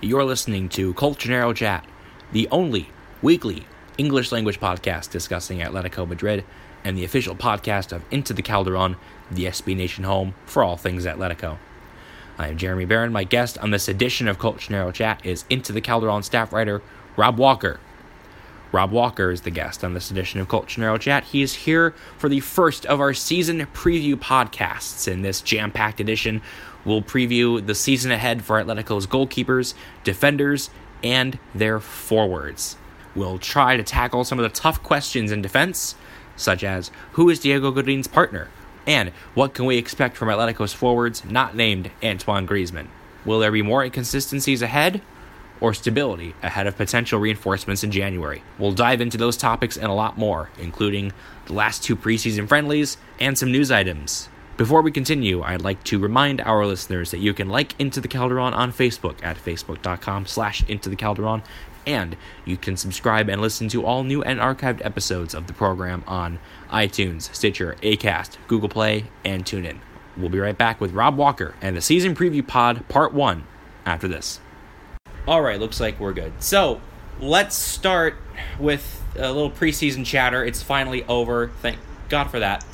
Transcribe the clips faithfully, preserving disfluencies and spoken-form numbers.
You're listening to Colchonero Chat, the only weekly English language podcast discussing Atletico Madrid and the official podcast of Into the Calderon, the S B Nation home for all things Atletico. I am Jeremy Barron. My guest on this edition of Colchonero Chat is Into the Calderon staff writer Rob Walker. Rob Walker is the guest on this edition of Colchonero Chat. He is here for the first of our season preview podcasts. In this jam-packed edition, we'll preview the season ahead for Atletico's goalkeepers, defenders, and their forwards. We'll try to tackle some of the tough questions in defense, such as who is Diego Godin's partner, and what can we expect from Atletico's forwards not named Antoine Griezmann. Will there be more inconsistencies ahead, or stability ahead of potential reinforcements in January? We'll dive into those topics and a lot more, including the last two preseason friendlies and some news items. Before we continue, I'd like to remind our listeners that you can like Into the Calderon on Facebook at facebook.com slash Into the Calderon, and you can subscribe and listen to all new and archived episodes of the program on iTunes, Stitcher, Acast, Google Play, and TuneIn. We'll be right back with Rob Walker and the Season Preview Pod Part one after this. All right, looks like we're good. So, let's start with a little preseason chatter. It's finally over. Thank God for that.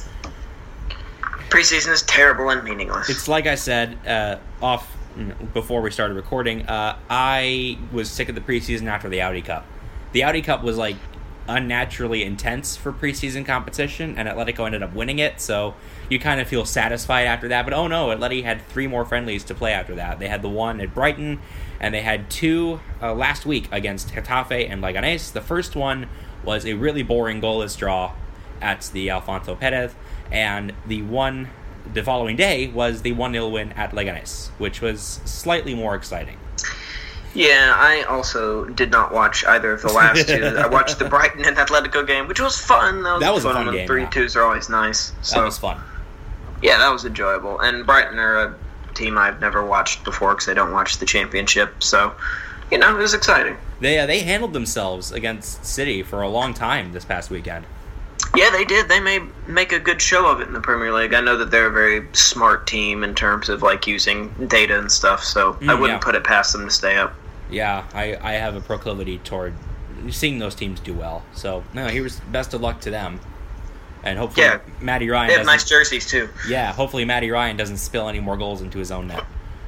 Preseason is terrible and meaningless. It's like I said uh, off before we started recording. Uh, I was sick of the preseason after the Audi Cup. The Audi Cup was like unnaturally intense for preseason competition, and Atletico ended up winning it. So you kind of feel satisfied after that. But oh no, Atleti had three more friendlies to play after that. They had the one at Brighton, and they had two uh, last week against Getafe and Leganés. The first one was a really boring goalless draw at the Alfonso Perez, and the one the following day was the one nil win at Leganés, which was slightly more exciting. Yeah, I also did not watch either of the last two. I watched the Brighton and Atletico game, which was fun. That was, that was fun. a fun game. three twos yeah. are always nice. So, that was fun. Yeah, that was enjoyable. And Brighton are a team I've never watched before because I don't watch the Championship. So, you know, it was exciting. They uh, they handled themselves against City for a long time this past weekend. Yeah, they did. They may make a good show of it in the Premier League. I know that they're a very smart team in terms of like using data and stuff, so mm, I wouldn't yeah. put it past them to stay up. Yeah, I, I have a proclivity toward seeing those teams do well. So, no, here's best of luck to them. And hopefully yeah. Matty Ryan They have nice jerseys, too. Yeah, hopefully Matty Ryan doesn't spill any more goals into his own net.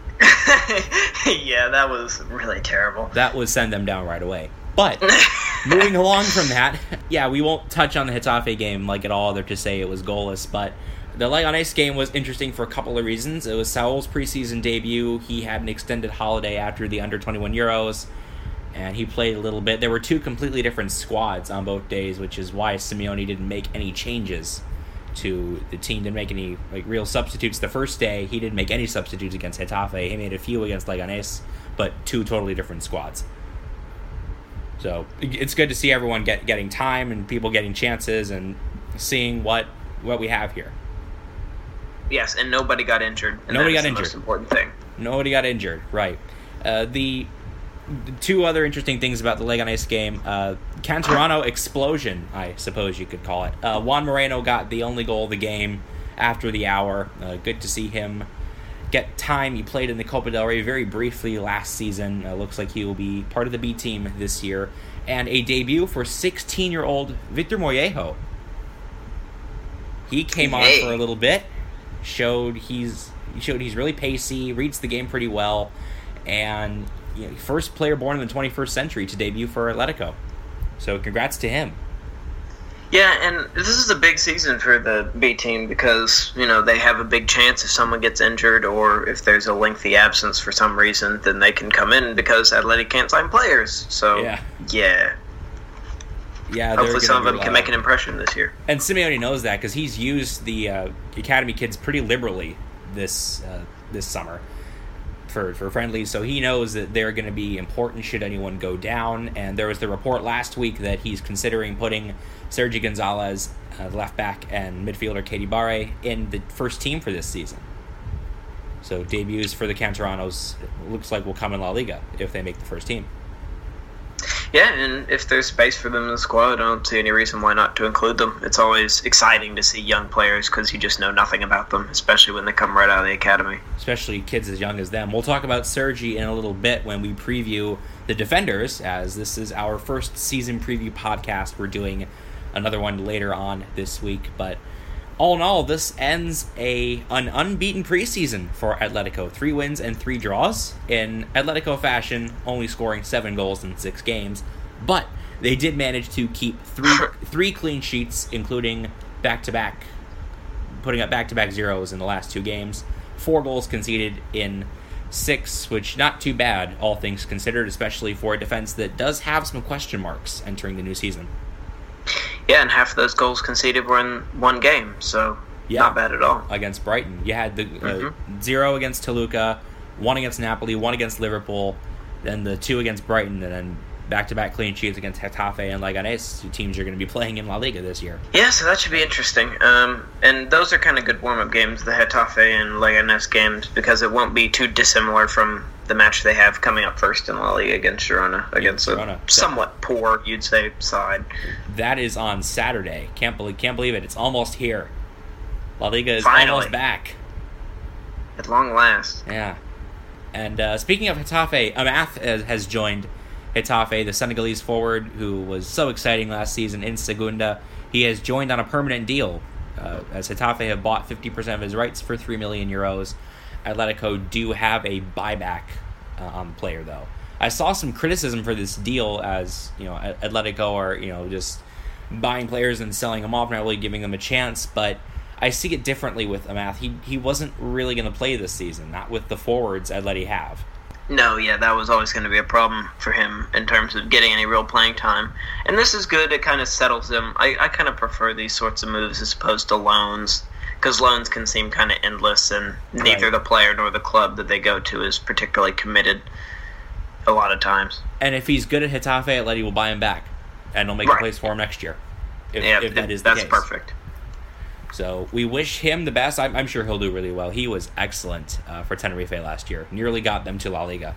Yeah, that was really terrible. That would send them down right away. But, moving along from that, yeah, we won't touch on the Getafe game like at all other to say it was goalless, but the Leganés game was interesting for a couple of reasons. It was Saul's preseason debut. He had an extended holiday after the under twenty-one Euros, and he played a little bit. There were two completely different squads on both days, which is why Simeone didn't make any changes to the team, didn't make any like real substitutes. The first day, he didn't make any substitutes against Getafe. He made a few against Leganés, but two totally different squads. So it's good to see everyone get getting time and people getting chances and seeing what what we have here. Yes, and nobody got injured. And nobody that got is injured. The most important thing. Nobody got injured, right. Uh, the, the two other interesting things about the Leganés game, uh, Cantorano explosion, I suppose you could call it. Uh, Juan Moreno got the only goal of the game after the hour. Uh, good to see him get time. He played in the Copa del Rey very briefly last season. Uh, looks like he will be part of the B team this year. And a debut for sixteen-year-old Victor Mollejo. He came hey. on for a little bit. Showed he's he showed he's really pacey, reads the game pretty well, and you know, first player born in the twenty-first century to debut for Atletico. So congrats to him. Yeah, and this is a big season for the B team because, you know, they have a big chance if someone gets injured or if there's a lengthy absence for some reason, then they can come in because Atleti can't sign players. So, yeah. yeah. Yeah, hopefully some of them can make an impression this year. And Simeone knows that because he's used the uh, academy kids pretty liberally this uh, this summer for, for friendlies, so he knows that they're going to be important should anyone go down. And there was the report last week that he's considering putting Sergi Gonzalez, uh, left back, and midfielder Keidi Bare in the first team for this season. So debuts for the Cantoranos looks like will come in La Liga if they make the first team. Yeah, and if there's space for them in the squad, I don't see any reason why not to include them. It's always exciting to see young players because you just know nothing about them, especially when they come right out of the academy. Especially kids as young as them. We'll talk about Sergi in a little bit when we preview the Defenders, as this is our first season preview podcast. We're doing another one later on this week, but all in all, this ends a an unbeaten preseason for Atletico. Three wins and three draws in Atletico fashion, only scoring seven goals in six games. But they did manage to keep three three clean sheets, including back-to-back, putting up back-to-back zeros in the last two games. Four goals conceded in six, which not too bad, all things considered, especially for a defense that does have some question marks entering the new season. Yeah, and half of those goals conceded were in one game, so yeah, not bad at all. Against Brighton. You had the uh, mm-hmm. zero against Toluca, one against Napoli, one against Liverpool, then the two against Brighton, and then back-to-back clean sheets against Getafe and Leganés, two teams you're going to be playing in La Liga this year. Yeah, so that should be interesting. Um, and those are kind of good warm-up games, the Getafe and Leganés games, because it won't be too dissimilar from the match they have coming up first in La Liga against Girona, against Girona. a somewhat poor, you'd say, side. That is on Saturday. Can't believe, can't believe it. It's almost here. La Liga is Finally. almost back. At long last. Yeah. And uh, speaking of Getafe, Amath has joined Getafe, the Senegalese forward who was so exciting last season in Segunda. He has joined on a permanent deal, uh, as Getafe have bought fifty percent of his rights for three million euros. Atletico do have a buyback uh, on the player, though. I saw some criticism for this deal, as you know, Atletico are you know just buying players and selling them off, not really giving them a chance. But I see it differently with Amath. He he wasn't really going to play this season, not with the forwards Atleti have. No, yeah, that was always going to be a problem for him in terms of getting any real playing time. And this is good. It kind of settles him. I, I kind of prefer these sorts of moves as opposed to loans, because loans can seem kind of endless, and neither right. the player nor the club that they go to is particularly committed a lot of times. And if he's good at Getafe, Atleti will buy him back, and they'll make right. a place for him next year, if, yeah, if that is the that's case. perfect. So we wish him the best. I'm, I'm sure he'll do really well. He was excellent uh, for Tenerife last year. Nearly got them to La Liga.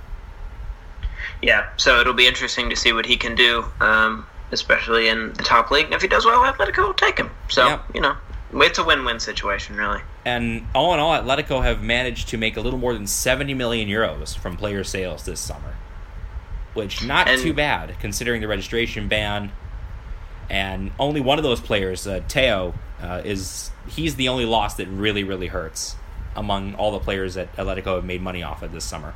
Yeah, so it'll be interesting to see what he can do, um, especially in the top league. And if he does well, Atletico will take him. So, yep. you know, it's a win-win situation, really. And all in all, Atletico have managed to make a little more than seventy million euros from player sales this summer, which not and, too bad considering the registration ban. And only one of those players, uh, Teo, uh, is he's the only loss that really, really hurts among all the players that Atletico have made money off of this summer.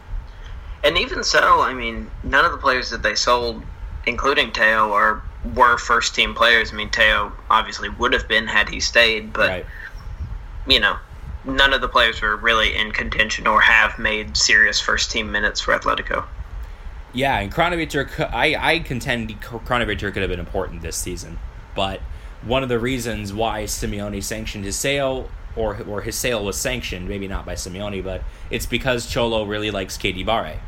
And even so, I mean, none of the players that they sold, including Teo, are were first-team players. I mean, Teo obviously would have been had he stayed, but, right. you know, none of the players were really in contention or have made serious first-team minutes for Atletico. Yeah, and Kronevitter, I, I contend Kronevitter could have been important this season, but one of the reasons why Simeone sanctioned his sale, or or his sale was sanctioned, maybe not by Simeone, but it's because Cholo really likes K D Barre,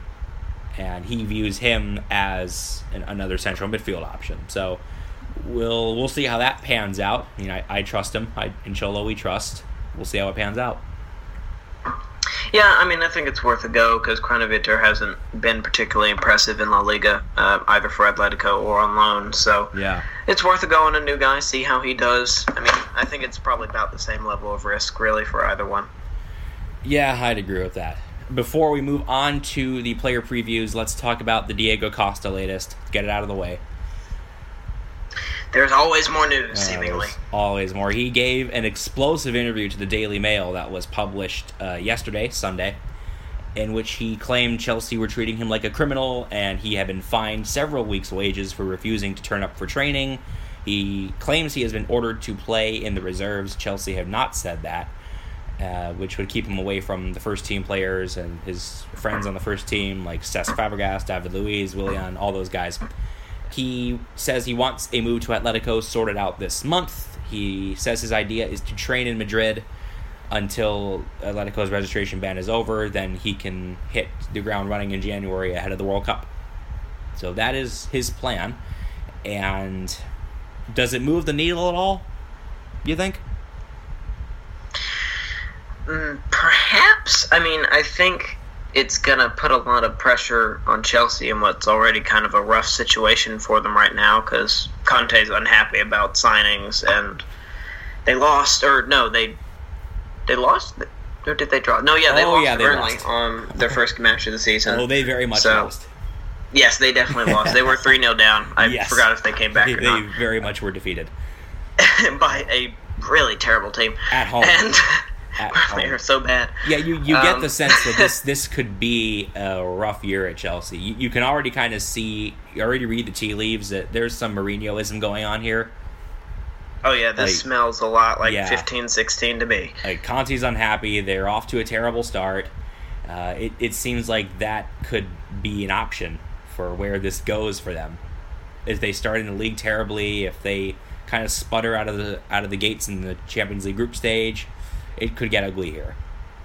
and he views him as an, another central midfield option. So we'll we'll see how that pans out. I mean, I, I trust him. I, in Cholo, we trust. We'll see how it pans out. Yeah, I mean, I think it's worth a go because Kronevitter hasn't been particularly impressive in La Liga, uh, either for Atletico or on loan. So yeah, it's worth a go on a new guy, see how he does. I mean, I think it's probably about the same level of risk, really, for either one. Yeah, I'd agree with that. Before we move on to the player previews, let's talk about the Diego Costa latest. Get it out of the way. There's always more news, Uh, seemingly. Always more. He gave an explosive interview to the Daily Mail that was published uh, yesterday, Sunday, in which he claimed Chelsea were treating him like a criminal, and he had been fined several weeks' wages for refusing to turn up for training. He claims he has been ordered to play in the reserves. Chelsea have not said that, uh, which would keep him away from the first-team players and his friends on the first team, like Cesc Fabregas, David Luiz, Willian, all those guys. He says he wants a move to Atletico sorted out this month. He says his idea is to train in Madrid until Atletico's registration ban is over. Then he can hit the ground running in January ahead of the World Cup. So that is his plan. And does it move the needle at all, you think? Mm, perhaps. I mean, I think it's going to put a lot of pressure on Chelsea in what's already kind of a rough situation for them right now, because Conte's unhappy about signings, and they lost, or no, they they lost, or did they draw? No, yeah, they oh, lost yeah, to they Burnley lost. on their first match of the season. Oh, they very much so, lost. Yes, they definitely lost. They were three nil down. I yes. forgot if they came back they, or they not. They very much were defeated. By a really terrible team. At home. And At they home. are so bad. Yeah, you, you um, get the sense that this this could be a rough year at Chelsea. You, you can already kind of see, you already read the tea leaves that there's some Mourinhoism going on here. Oh, yeah, this like, smells a lot like yeah. fifteen sixteen to me. Like, Conte's unhappy. They're off to a terrible start. Uh, it, it seems like that could be an option for where this goes for them. If they start in the league terribly, if they kind of sputter out of the out of the gates in the Champions League group stage, it could get ugly here.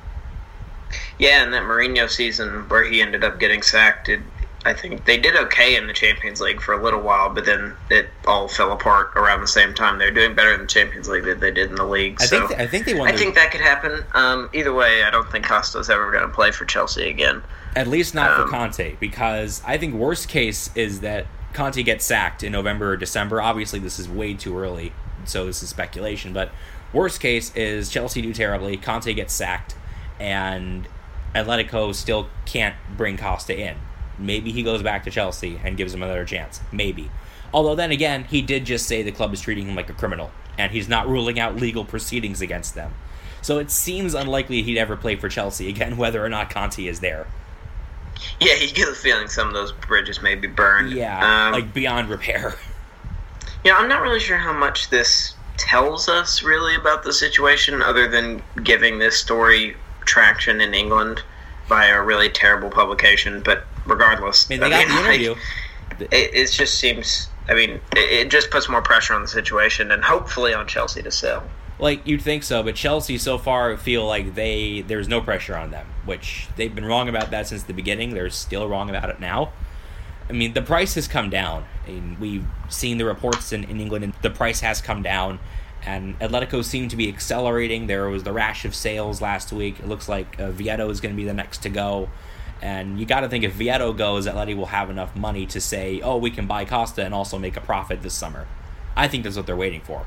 Yeah, and that Mourinho season where he ended up getting sacked, it, I think they did okay in the Champions League for a little while, but then it all fell apart around the same time. They're doing better in the Champions League than they did in the league. I so think th- I think they won. I their, think that could happen. Um, either way, I don't think Costa's ever going to play for Chelsea again. At least not um, for Conte, because I think worst case is that Conte gets sacked in November or December. Obviously, this is way too early, so this is speculation. But worst case is Chelsea do terribly, Conte gets sacked, and Atletico still can't bring Costa in. Maybe he goes back to Chelsea and gives him another chance. Maybe. Although then again, he did just say the club is treating him like a criminal, and he's not ruling out legal proceedings against them. So it seems unlikely he'd ever play for Chelsea again, whether or not Conte is there. Yeah, you get the feeling some of those bridges may be burned. Yeah, um, like beyond repair. Yeah, I'm not really sure how much this tells us really about the situation, other than giving this story traction in England by a really terrible publication. But regardless, I mean, they I got mean, the interview. Like, it, it just seems. I mean, it, it just puts more pressure on the situation, and hopefully on Chelsea to sell. Like, you'd think so, but Chelsea so far feel like they there's no pressure on them, which they've been wrong about that since the beginning. They're still wrong about it now. I mean, the price has come down. I mean, we've seen the reports in, in England, and the price has come down, and Atletico seem to be accelerating. There was the rash of sales last week. It looks like uh, Vieto is going to be the next to go, and you got to think if Vieto goes, Atleti will have enough money to say, oh, we can buy Costa and also make a profit this summer. I think that's what they're waiting for.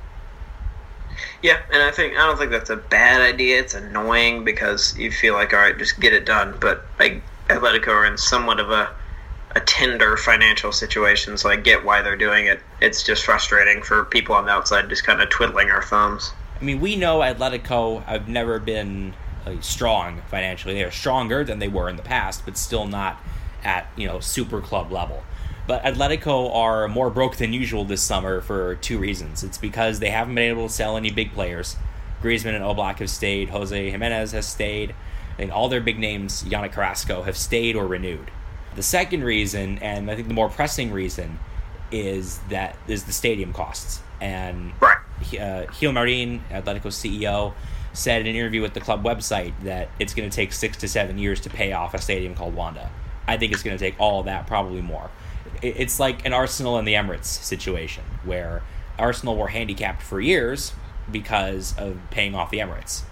Yeah, and I think I don't think that's a bad idea. It's annoying because you feel like, all right, just get it done. But like Atletico are in somewhat of a a tender financial situation, so I get why they're doing it. It's just frustrating for people on the outside just kind of twiddling our thumbs. I mean, we know Atletico have never been uh, strong financially. They are stronger than they were in the past, but still not at, you know, super club level. But Atletico are more broke than usual this summer for two reasons. It's because they haven't been able to sell any big players. Griezmann and Oblak have stayed. Jose Jimenez has stayed. And all their big names, Yannick Carrasco, have stayed or renewed. The second reason, and I think the more pressing reason, is that is the stadium costs. And right. uh, Gil Marin, Atletico's C E O, said in an interview with the club website that it's going to take six to seven years to pay off a stadium called Wanda. I think it's going to take all of that, probably more. It's like an Arsenal and the Emirates situation, where Arsenal were handicapped for years because of paying off the Emirates.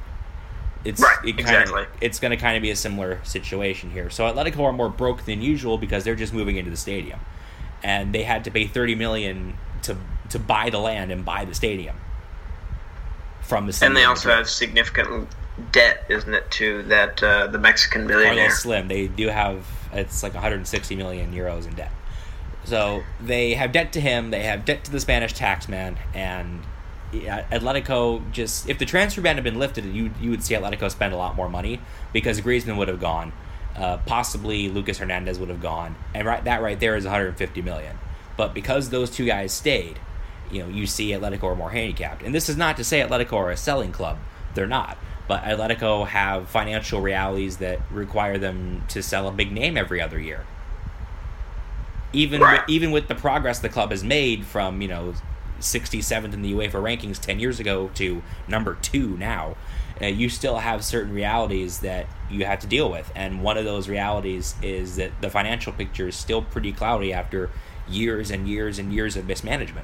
It's right, it kinda, exactly. It's going to kind of be a similar situation here. So Atletico are more broke than usual because they're just moving into the stadium, and they had to pay thirty million to to buy the land and buy the stadium from the. And they also have significant debt, isn't it, to that uh, the Mexican billionaire Carlos Slim. They do have it's like one hundred sixty million euros in debt. So they have debt to him, they have debt to the Spanish taxman, and Atletico just, if the transfer ban had been lifted, you you would see Atletico spend a lot more money because Griezmann would have gone, uh, possibly Lucas Hernandez would have gone, and right that right there is one hundred fifty million. But because those two guys stayed, you know, you see Atletico are more handicapped. And this is not to say Atletico are a selling club. They're not. But Atletico have financial realities that require them to sell a big name every other year. Even right. with, even with the progress the club has made from, you know, sixty-seventh in the UEFA rankings ten years ago to number two now, uh, you still have certain realities that you have to deal with. And one of those realities is that the financial picture is still pretty cloudy after years and years and years of mismanagement.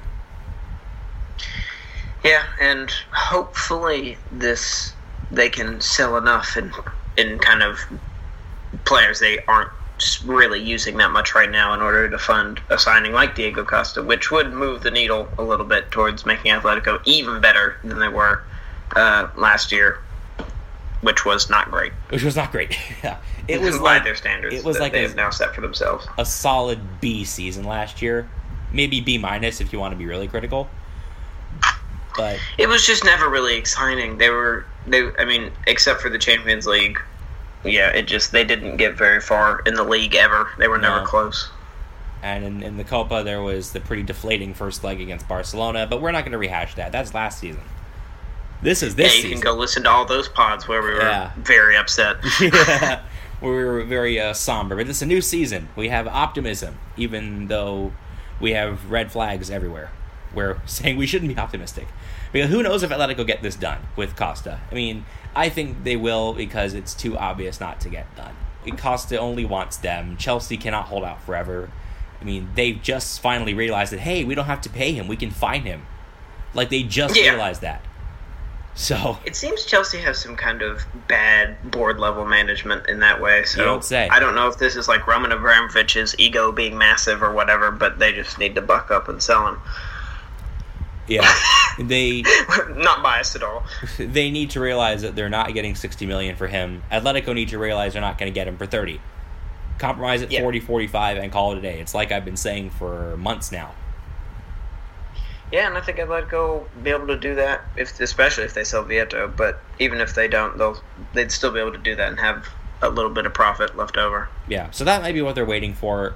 Yeah, and hopefully this they can sell enough and and kind of players they aren't really using that much right now in order to fund a signing like Diego Costa, which would move the needle a little bit towards making Atletico even better than they were uh, last year, which was not great. Which was not great. Yeah, it was by like, their standards. It was that like they a, have now set for themselves. A solid B season last year, maybe B minus if you want to be really critical. But it was just never really exciting. They were they. I mean, except for the Champions League. Yeah, it just they didn't get very far in the league ever. They were never no. close. And in, in the Copa, there was the pretty deflating first leg against Barcelona, but we're not going to rehash that. That's last season. This is this yeah, you season. can go listen to all those pods where we were yeah. very upset. Yeah, we were very uh, somber. But it's a new season. We have optimism, even though we have red flags everywhere. We're saying we shouldn't be optimistic. Because who knows if Atletico get this done with Costa. I mean, I think they will because it's too obvious not to get done. Costa only wants them. Chelsea cannot hold out forever. I mean, they've just finally realized that, hey, we don't have to pay him. We can fine him. Like, they just yeah. realized that. So it seems Chelsea has some kind of bad board-level management in that way. So you don't say. I don't know if this is like Roman Abramovich's ego being massive or whatever, but they just need to buck up and sell him. Yeah, they not biased at all. They need to realize that they're not getting sixty million dollars for him. Atletico need to realize they're not going to get him for thirty. Compromise at yeah. forty, forty-five, and call it a day. It's like I've been saying for months now. Yeah, and I think Atletico will be able to do that, if especially if they sell Vieto. But even if they don't, they'll they'd still be able to do that and have a little bit of profit left over. Yeah, so that might be what they're waiting for.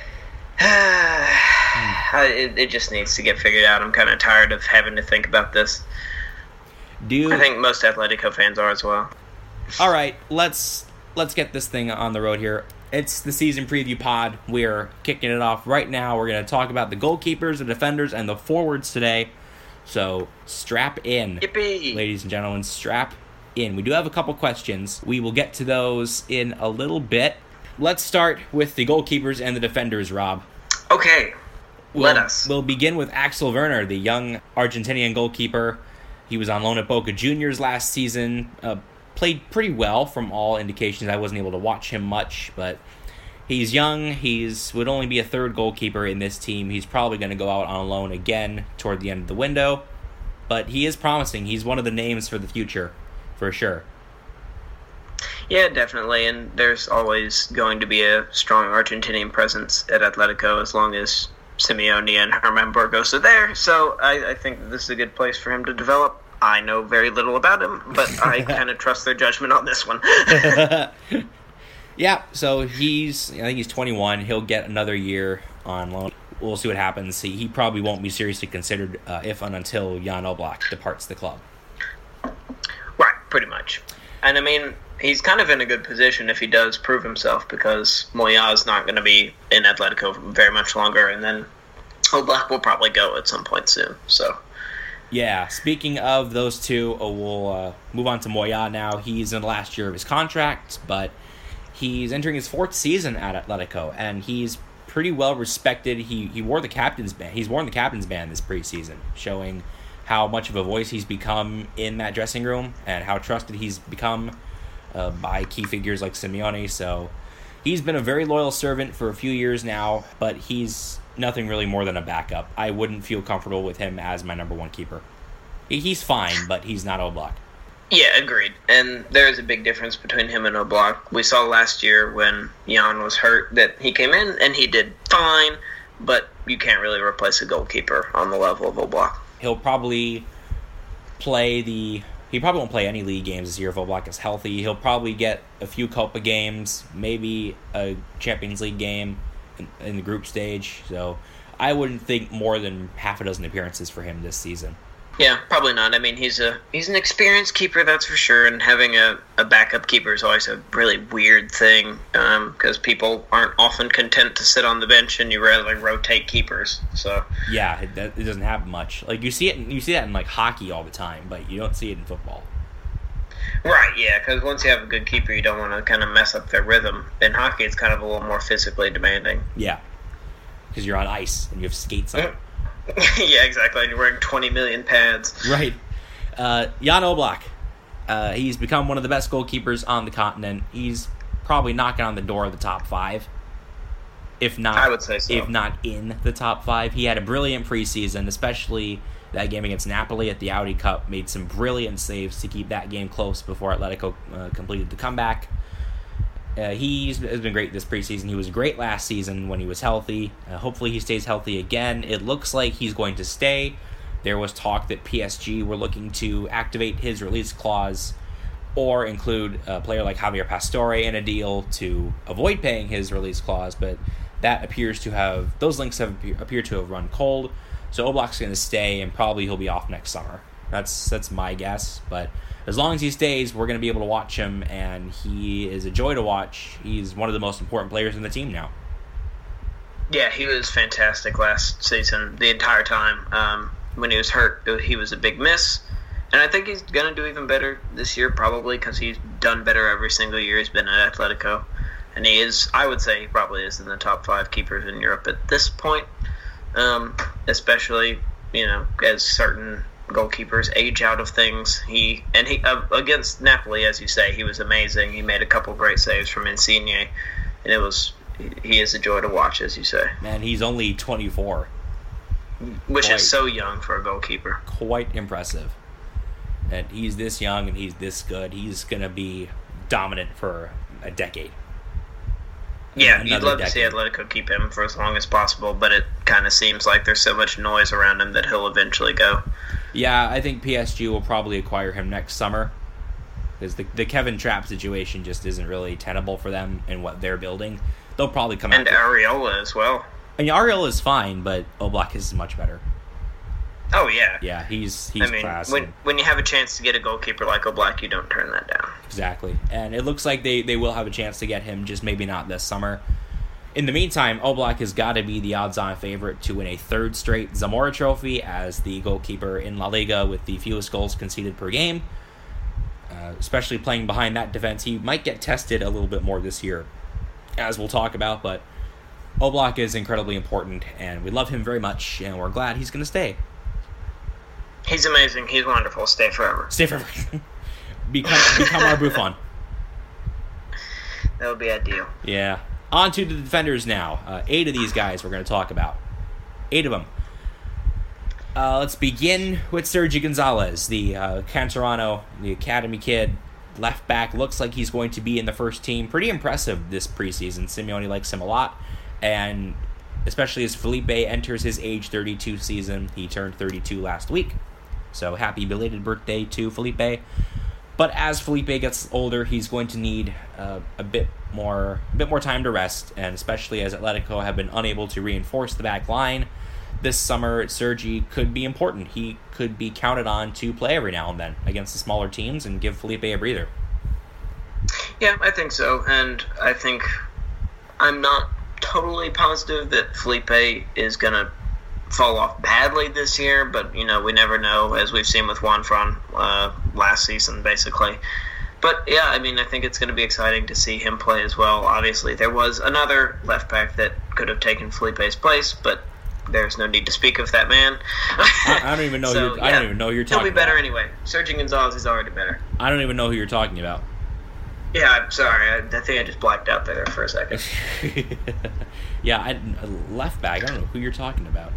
It, it just needs to get figured out. I'm kind of tired of having to think about this. Do you... I think most Atletico fans are as well. All right, let's let's get this thing on the road here. It's the season preview pod. We're kicking it off right now. We're going to talk about the goalkeepers, the defenders, and the forwards today. So strap in, Yippee. Ladies and gentlemen, strap in. We do have a couple questions. We will get to those in a little bit. Let's start with the goalkeepers and the defenders, Rob. Okay. We'll, Let us. We'll begin with Axel Werner, the young Argentinian goalkeeper. He was on loan at Boca Juniors last season. Uh, played pretty well from all indications. I wasn't able to watch him much, but he's young. He's would only be a third goalkeeper in this team. He's probably going to go out on loan again toward the end of the window. But he is promising. He's one of the names for the future, for sure. Yeah, definitely. And there's always going to be a strong Argentinian presence at Atletico as long as Simeone and Herman Burgos are there, so I, I think this is a good place for him to develop. I know very little about him, but I kind of trust their judgment on this one. Yeah, so he's, I think he's twenty-one. He'll get another year on loan. We'll see what happens. He, he probably won't be seriously considered uh, if and until Jan Oblak departs the club. Right, pretty much. And I mean, he's kind of in a good position if he does prove himself, because Moya is not going to be in Atletico very much longer, and then Oblak will probably go at some point soon. So, yeah. Speaking of those two, oh, we'll uh, move on to Moya now. He's in the last year of his contract, but he's entering his fourth season at Atletico, and he's pretty well respected. He he wore the captain's band. He's worn the captain's band this preseason, showing how much of a voice he's become in that dressing room and how trusted he's become Uh, by key figures like Simeone. So he's been a very loyal servant for a few years now, but he's nothing really more than a backup. I wouldn't feel comfortable with him as my number one keeper. He's fine, but he's not Oblak. Yeah, agreed. And there is a big difference between him and Oblak. We saw last year when Jan was hurt that he came in and he did fine, but you can't really replace a goalkeeper on the level of Oblak. He'll probably play the... He probably won't play any league games this year if Oblak is healthy. He'll probably get a few Copa games, maybe a Champions League game in, in the group stage. So I wouldn't think more than half a dozen appearances for him this season. Yeah, probably not. I mean, he's a he's an experienced keeper, that's for sure, and having a, a backup keeper is always a really weird thing because um, people aren't often content to sit on the bench, and you rarely rotate keepers. So yeah, it, it doesn't happen much. Like you see it, you see that in like hockey all the time, but you don't see it in football. Right, yeah, because once you have a good keeper, you don't want to kind of mess up their rhythm. In hockey, it's kind of a little more physically demanding. Yeah, because you're on ice and you have skates on. Mm-hmm. Yeah, exactly. And you're wearing twenty million pads. Right. Uh, Jan Oblak. Uh, he's become one of the best goalkeepers on the continent. He's probably knocking on the door of the top five. If not, I would say so. If not in the top five. He had a brilliant preseason, especially that game against Napoli at the Audi Cup. Made some brilliant saves to keep that game close before Atletico uh, completed the comeback. Uh, he's has been great this preseason. He was great last season when he was healthy. Uh, hopefully he stays healthy again. It looks like he's going to stay. There was talk that P S G were looking to activate his release clause or include a player like Javier Pastore in a deal to avoid paying his release clause, but that appears to have, those links have appear to have run cold. So Oblak's going to stay, and probably he'll be off next summer. That's that's my guess, but as long as he stays, we're going to be able to watch him, and he is a joy to watch. He's one of the most important players in the team now. Yeah, he was fantastic last season, the entire time. Um, when he was hurt, he was a big miss, and I think he's going to do even better this year, probably, because he's done better every single year he's been at Atletico. And he is, I would say, he probably is in the top five keepers in Europe at this point, um, especially, you know, as certain goalkeepers age out of things. He and he uh, against Napoli, as you say, he was amazing. He made a couple great saves from Insigne, and it was he is a joy to watch, as you say. Man, he's only twenty-four, which quite, is so young for a goalkeeper. Quite impressive. And he's this young and he's this good. He's gonna be dominant for a decade. Yeah, you'd love decade. to see Atletico keep him for as long as possible, but it kind of seems like there's so much noise around him that he'll eventually go. Yeah, I think P S G will probably acquire him next summer, because the, the Kevin Trapp situation just isn't really tenable for them and what they're building. They'll probably come and out. And Areola as well. I mean, Areola is fine, but Oblak is much better. Oh, yeah. Yeah, he's he's I mean, class. When, when you have a chance to get a goalkeeper like Oblak, you don't turn that down. Exactly. And it looks like they, they will have a chance to get him, just maybe not this summer. In the meantime, Oblak has got to be the odds-on favorite to win a third straight Zamora Trophy as the goalkeeper in La Liga with the fewest goals conceded per game. Uh, especially playing behind that defense, he might get tested a little bit more this year, as we'll talk about, but Oblak is incredibly important, and we love him very much, and we're glad he's going to stay. He's amazing. He's wonderful. Stay forever. Stay forever. become, become our Buffon. That would be ideal. Yeah. On to the defenders now. Uh, eight of these guys we're going to talk about. Eight of them. Uh, let's begin with Sergi Gonzalez, the uh, Cantorano, the academy kid, left back. Looks like he's going to be in the first team. Pretty impressive this preseason. Simeone likes him a lot. And especially as Felipe enters his age thirty-two season. He turned thirty-two last week. So happy belated birthday to Felipe. But as Felipe gets older, he's going to need uh, a bit more a bit more time to rest, and especially as Atletico have been unable to reinforce the back line this summer, Sergi could be important. He could be counted on to play every now and then against the smaller teams and give Felipe a breather. Yeah, I think so, and I think I'm not totally positive that Felipe is going to fall off badly this year, but, you know, we never know, as we've seen with Juan Fran uh, last season, basically. But, yeah, I mean, I think it's going to be exciting to see him play as well. Obviously, there was another left back that could have taken Felipe's place, but there's no need to speak of that man. I, I don't even know. so, who you're, yeah, I don't even know who you're talking about. He'll be better about. anyway. Sergi Gonzalez is already better. I don't even know who you're talking about. Yeah, I'm sorry. I, I think I just blacked out there for a second. yeah, I, left back. I don't know who you're talking about.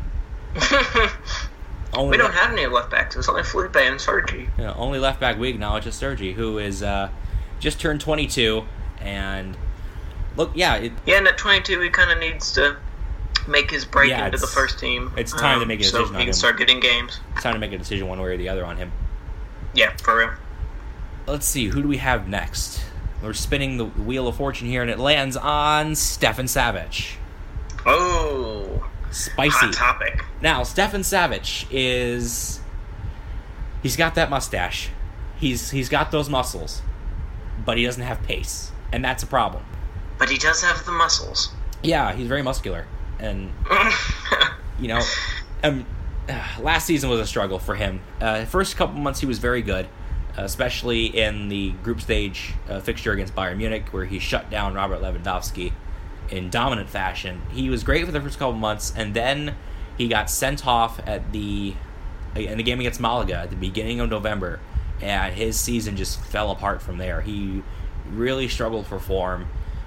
we don't have any left backs. It's only Felipe and Sergi. Yeah, only left back we acknowledge is Sergi, who is uh, just turned twenty-two, and look, yeah, it, yeah, and at twenty-two, he kind of needs to make his break yeah, into the first team. It's time um, to make a decision so on he can him. start getting games. It's time to make a decision one way or the other on him. Yeah, for real. Let's see, who do we have next? We're spinning the wheel of fortune here, and it lands on Stefan Savic. Oh, spicy hot topic. Now, Stefan Savic is he's got that mustache. He's he's got those muscles, but he doesn't have pace, and that's a problem. But he does have the muscles. Yeah, he's very muscular, and you know, um, uh, last season was a struggle for him. Uh, first couple months he was very good, especially in the group stage uh, fixture against Bayern Munich, where he shut down Robert Lewandowski in dominant fashion. He was great for the first couple months, and then he got sent off at the in the game against Malaga at the beginning of November, and his season just fell apart from there. He really struggled for form.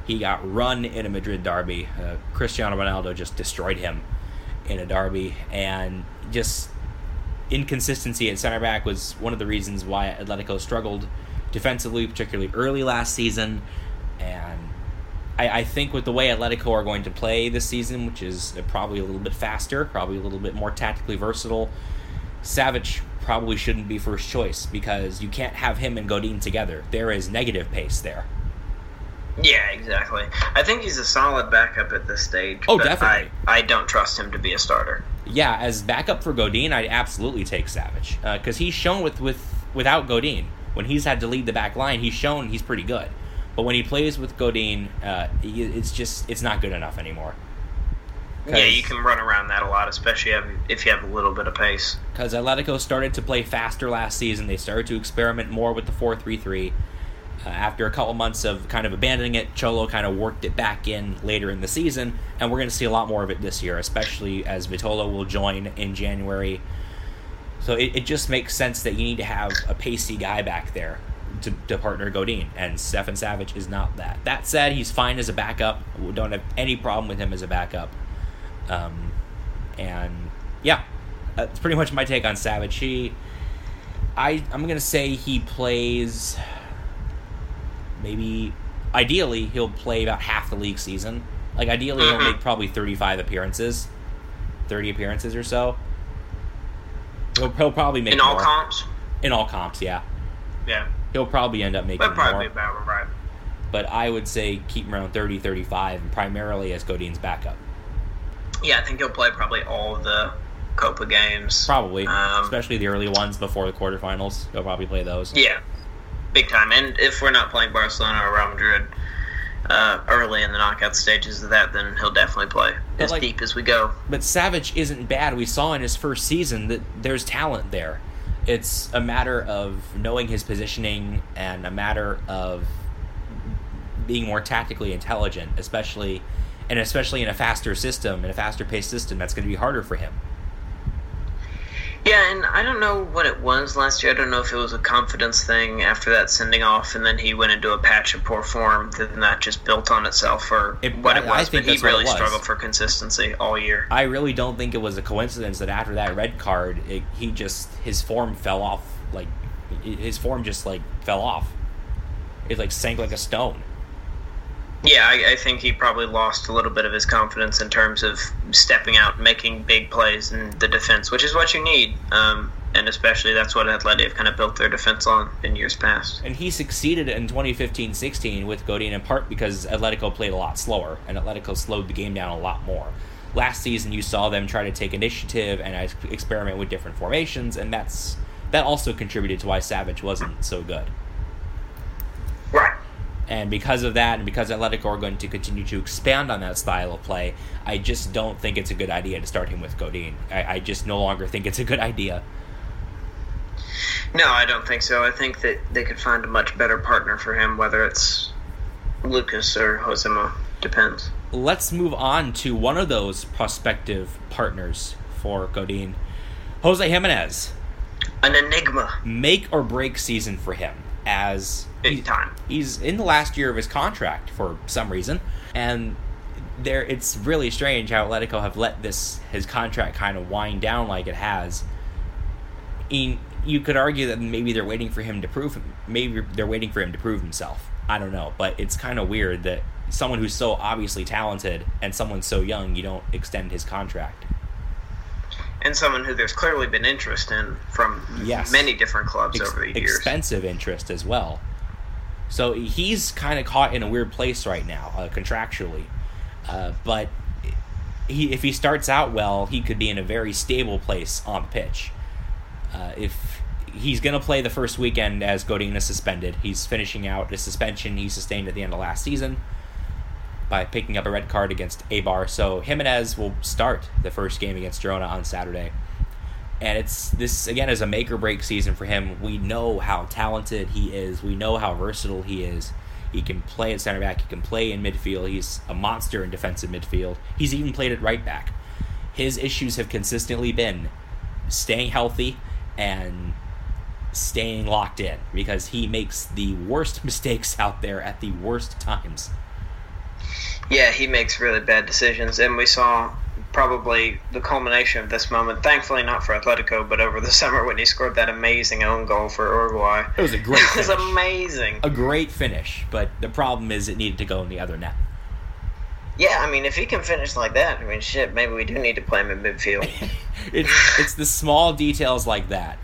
He got run in a Madrid derby. Uh, Cristiano Ronaldo just destroyed him in a derby, and just inconsistency at center back was one of the reasons why Atletico struggled defensively, particularly early last season. And I, I think with the way Atletico are going to play this season, which is probably a little bit faster, probably a little bit more tactically versatile, Savic probably shouldn't be first choice, because you can't have him and Godin together. There is negative pace there. Yeah, exactly. I think he's a solid backup at this stage. Oh, but definitely. I, I don't trust him to be a starter. Yeah, as backup for Godin, I'd absolutely take Savic, because uh, he's shown with, with without Godin, when he's had to lead the back line, he's shown he's pretty good. But when he plays with Godin, uh, it's just it's not good enough anymore. Yeah, you can run around that a lot, especially if you have a little bit of pace. Because Atletico started to play faster last season. They started to experiment more with the four three three. Uh, after a couple months of kind of abandoning it, Cholo kind of worked it back in later in the season, and we're going to see a lot more of it this year, especially as Vitolo will join in January. So it, it just makes sense that you need to have a pacey guy back there to, to partner Godin, and Stefan Savic is not that. That said, he's fine as a backup. We don't have any problem with him as a backup. Um, and yeah, that's pretty much my take on Savic. He, I, I'm going to say he plays... Maybe, ideally, he'll play about half the league season. Like, ideally, he'll make probably thirty-five appearances. thirty appearances or so. He'll, he'll probably make In more. all comps? In all comps, yeah. Yeah. He'll probably end up making That'd probably more. be about right. But I would say keep him around thirty, thirty-five, and primarily as Godin's backup. Yeah, I think he'll play probably all of the Copa games. Probably. Um, especially the early ones before the quarterfinals. He'll probably play those. Yeah. Big time. And if we're not playing Barcelona or Real Madrid uh, early in the knockout stages of that, then he'll definitely play But as like, deep as we go. But Savic isn't bad. We saw in his first season that there's talent there. It's a matter of knowing his positioning and a matter of being more tactically intelligent, especially and especially in a faster system, in a faster paced system. That's going to be harder for him. Yeah, and I don't know what it was last year. I don't know if it was a confidence thing after that sending off, and then he went into a patch of poor form. Then that just built on itself, or It- what it I- I was. think But he that's what it really was. struggled for consistency all year. I really don't think it was a coincidence that after that red card, it, he just his form fell off. Like his form just like fell off. It like sank like a stone. Yeah, I, I think he probably lost a little bit of his confidence in terms of stepping out, and making big plays in the defense, which is what you need. Um, and especially that's what Atleti have kind of built their defense on in years past. And he succeeded in twenty fifteen sixteen with Godin in part because Atletico played a lot slower, and Atletico slowed the game down a lot more. Last season, you saw them try to take initiative and experiment with different formations, and that's that also contributed to why Savic wasn't so good. Right. And because of that, and because Atletico are going to continue to expand on that style of play, I just don't think it's a good idea to start him with Godin. I, I just no longer think it's a good idea. No, I don't think so. I think that they could find a much better partner for him, whether it's Lucas or Josema. Depends. Let's move on to one of those prospective partners for Godin, Jose Jimenez. An enigma. Make or break season for him, as Big he- time. he's in the last year of his contract for some reason, and there it's really strange how Atletico have let this his contract kind of wind down like it has. In, you could argue that maybe they're waiting for him to prove maybe they're waiting for him to prove himself. I don't know, but it's kind of weird that someone who's so obviously talented and someone so young, you don't extend his contract. And someone who there's clearly been interest in from Yes. many different clubs Ex- over the years. Expensive interest as well. So he's kind of caught in a weird place right now, uh, contractually. Uh, but he, if he starts out well, he could be in a very stable place on the pitch. Uh, if he's going to play the first weekend as Godin is suspended, he's finishing out a suspension he sustained at the end of last season by picking up a red card against Eibar. So Jimenez will start the first game against Girona on Saturday. And it's this, again, is a make-or-break season for him. We know how talented he is. We know how versatile he is. He can play at center back. He can play in midfield. He's a monster in defensive midfield. He's even played at right back. His issues have consistently been staying healthy and staying locked in, because he makes the worst mistakes out there at the worst times. Yeah, he makes really bad decisions, and we saw probably the culmination of this moment, thankfully not for Atletico, but over the summer when he scored that amazing own goal for Uruguay. It was a great finish. It was amazing. A great finish, but the problem is it needed to go in the other net. Yeah, I mean, if he can finish like that, I mean, shit, maybe we do need to play him in midfield. it's, it's the small details like that.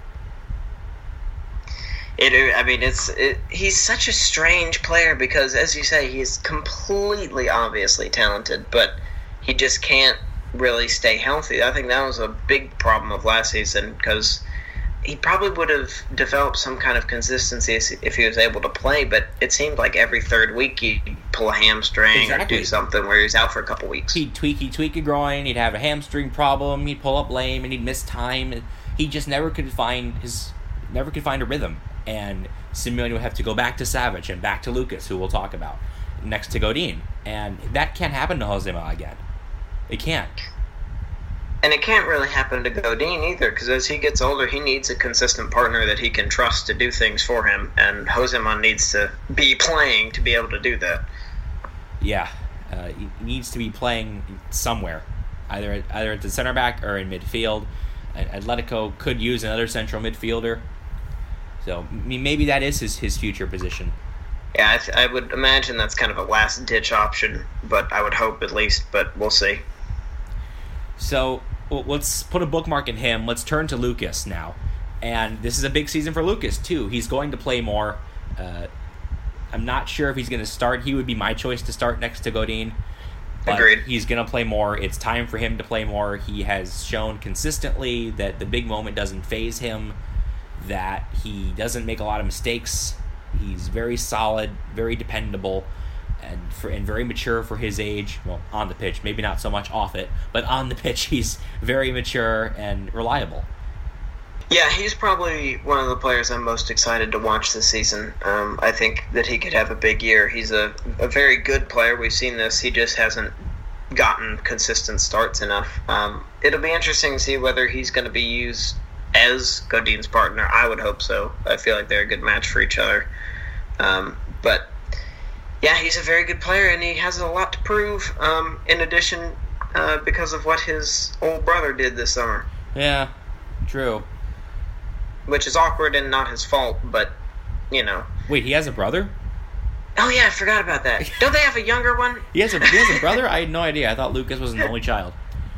It, I mean, it's it, he's such a strange player because, as you say, he's completely obviously talented, but he just can't really stay healthy. I think that was a big problem of last season because he probably would have developed some kind of consistency if he was able to play, but it seemed like every third week he'd pull a hamstring exactly. or do something where he's out for a couple weeks. He'd tweak, he'd tweak a groin, he'd have a hamstring problem, he'd pull up lame, and he'd miss time. He just never could find his, never could find a rhythm. And Simeone would have to go back to Savic and back to Lucas, who we'll talk about, next to Godin. And that can't happen to Josema again. It can't. And it can't really happen to Godin either, because as he gets older, he needs a consistent partner that he can trust to do things for him, and Josema needs to be playing to be able to do that. Yeah, uh, he needs to be playing somewhere, either at, either at the center back or in midfield. Atletico could use another central midfielder, so I mean, maybe that is his, his future position. Yeah, I, th- I would imagine that's kind of a last-ditch option, but I would hope at least, but we'll see. So well, let's put a bookmark in him. Let's turn to Lucas now. And this is a big season for Lucas, too. He's going to play more. Uh, I'm not sure if he's going to start. He would be my choice to start next to Godin. But Agreed. He's going to play more. It's time for him to play more. He has shown consistently that the big moment doesn't faze him, that he doesn't make a lot of mistakes. He's very solid, very dependable, and for and very mature for his age. Well, on the pitch, maybe not so much off it, but on the pitch, he's very mature and reliable. Yeah, he's probably one of the players I'm most excited to watch this season. Um, I think that he could have a big year. He's a, a very good player. We've seen this. He just hasn't gotten consistent starts enough. Um, it'll be interesting to see whether he's going to be used as Godin's partner. I would hope so. I feel like they're a good match for each other. Um, but yeah, he's a very good player, and he has a lot to prove, um, in addition, uh, because of what his old brother did this summer. Yeah, true. Which is awkward and not his fault, but, you know. Wait, he has a brother? Oh, yeah, I forgot about that. Don't they have a younger one? He has a, he has a brother? I had no idea. I thought Lucas was an only child.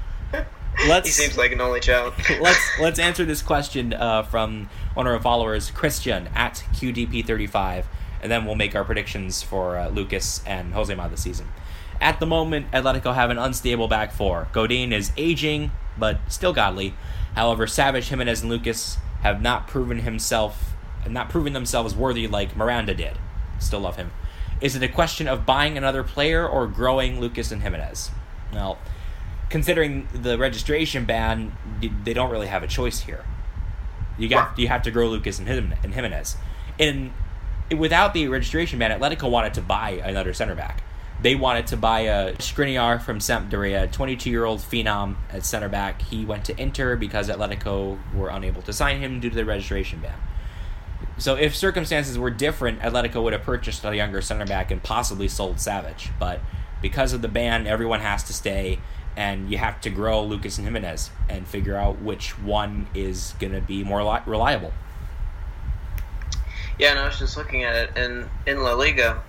Let's, he seems like an only child. let's let's answer this question uh, from one of our followers, Christian, at Q D P thirty-five, and then we'll make our predictions for uh, Lucas and Josema this season. At the moment, Atletico have an unstable back four. Godin is aging, but still godly. However, Savic, Jimenez, and Lucas have not proven himself, not proven themselves worthy like Miranda did. Still love him. Is it a question of buying another player or growing Lucas and Jimenez? Well, considering the registration ban, they don't really have a choice here. You got you have to grow Lucas and Jimenez. And without the registration ban, Atletico wanted to buy another center back. They wanted to buy a Skriniar from Sampdoria, a twenty-two-year-old phenom at center back. He went to Inter because Atletico were unable to sign him due to the registration ban. So if circumstances were different, Atletico would have purchased a younger center back and possibly sold Savic. But because of the ban, everyone has to stay, and you have to grow Lucas and Jimenez and figure out which one is going to be more reliable. Yeah, and I was just looking at it, and in La Liga,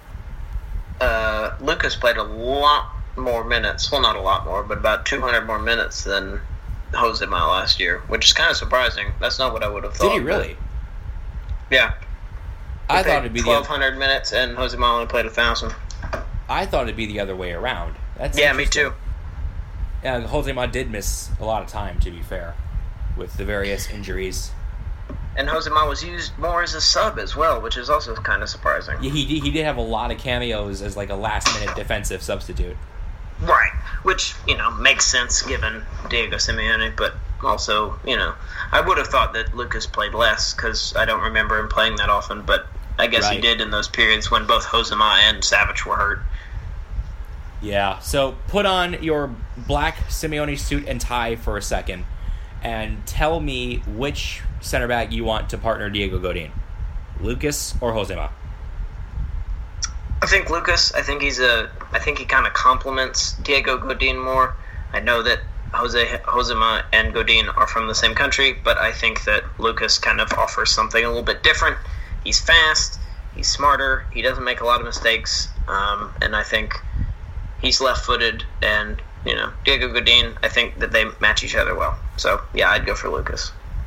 uh, Lucas played a lot more minutes. Well, not a lot more, but about two hundred more minutes than Josema last year, which is kind of surprising. That's not what I would have thought. Did he really? Yeah. He I thought it'd be twelve hundred minutes, and Josema only played one thousand. I thought it'd be the other way around. That's yeah, me too. Yeah, Josema did miss a lot of time, to be fair, with the various injuries. And Josema was used more as a sub as well, which is also kind of surprising. Yeah, he he did have a lot of cameos as like a last-minute defensive substitute. Right, which, you know, makes sense given Diego Simeone, but also, you know, I would have thought that Lucas played less because I don't remember him playing that often, but I guess right. he did in those periods when both Josema and Savic were hurt. Yeah, so put on your black Simeone suit and tie for a second and tell me which center back you want to partner Diego Godin, Lucas or Josema? I think Lucas. I think he's a I think he kind of complements Diego Godin more. I know that Jose Josema and Godin are from the same country, but I think that Lucas kind of offers something a little bit different. He's fast, he's smarter, he doesn't make a lot of mistakes, um, and I think he's left-footed, and, you know, Diego Godin, I think that they match each other well. So, yeah, I'd go for Lucas.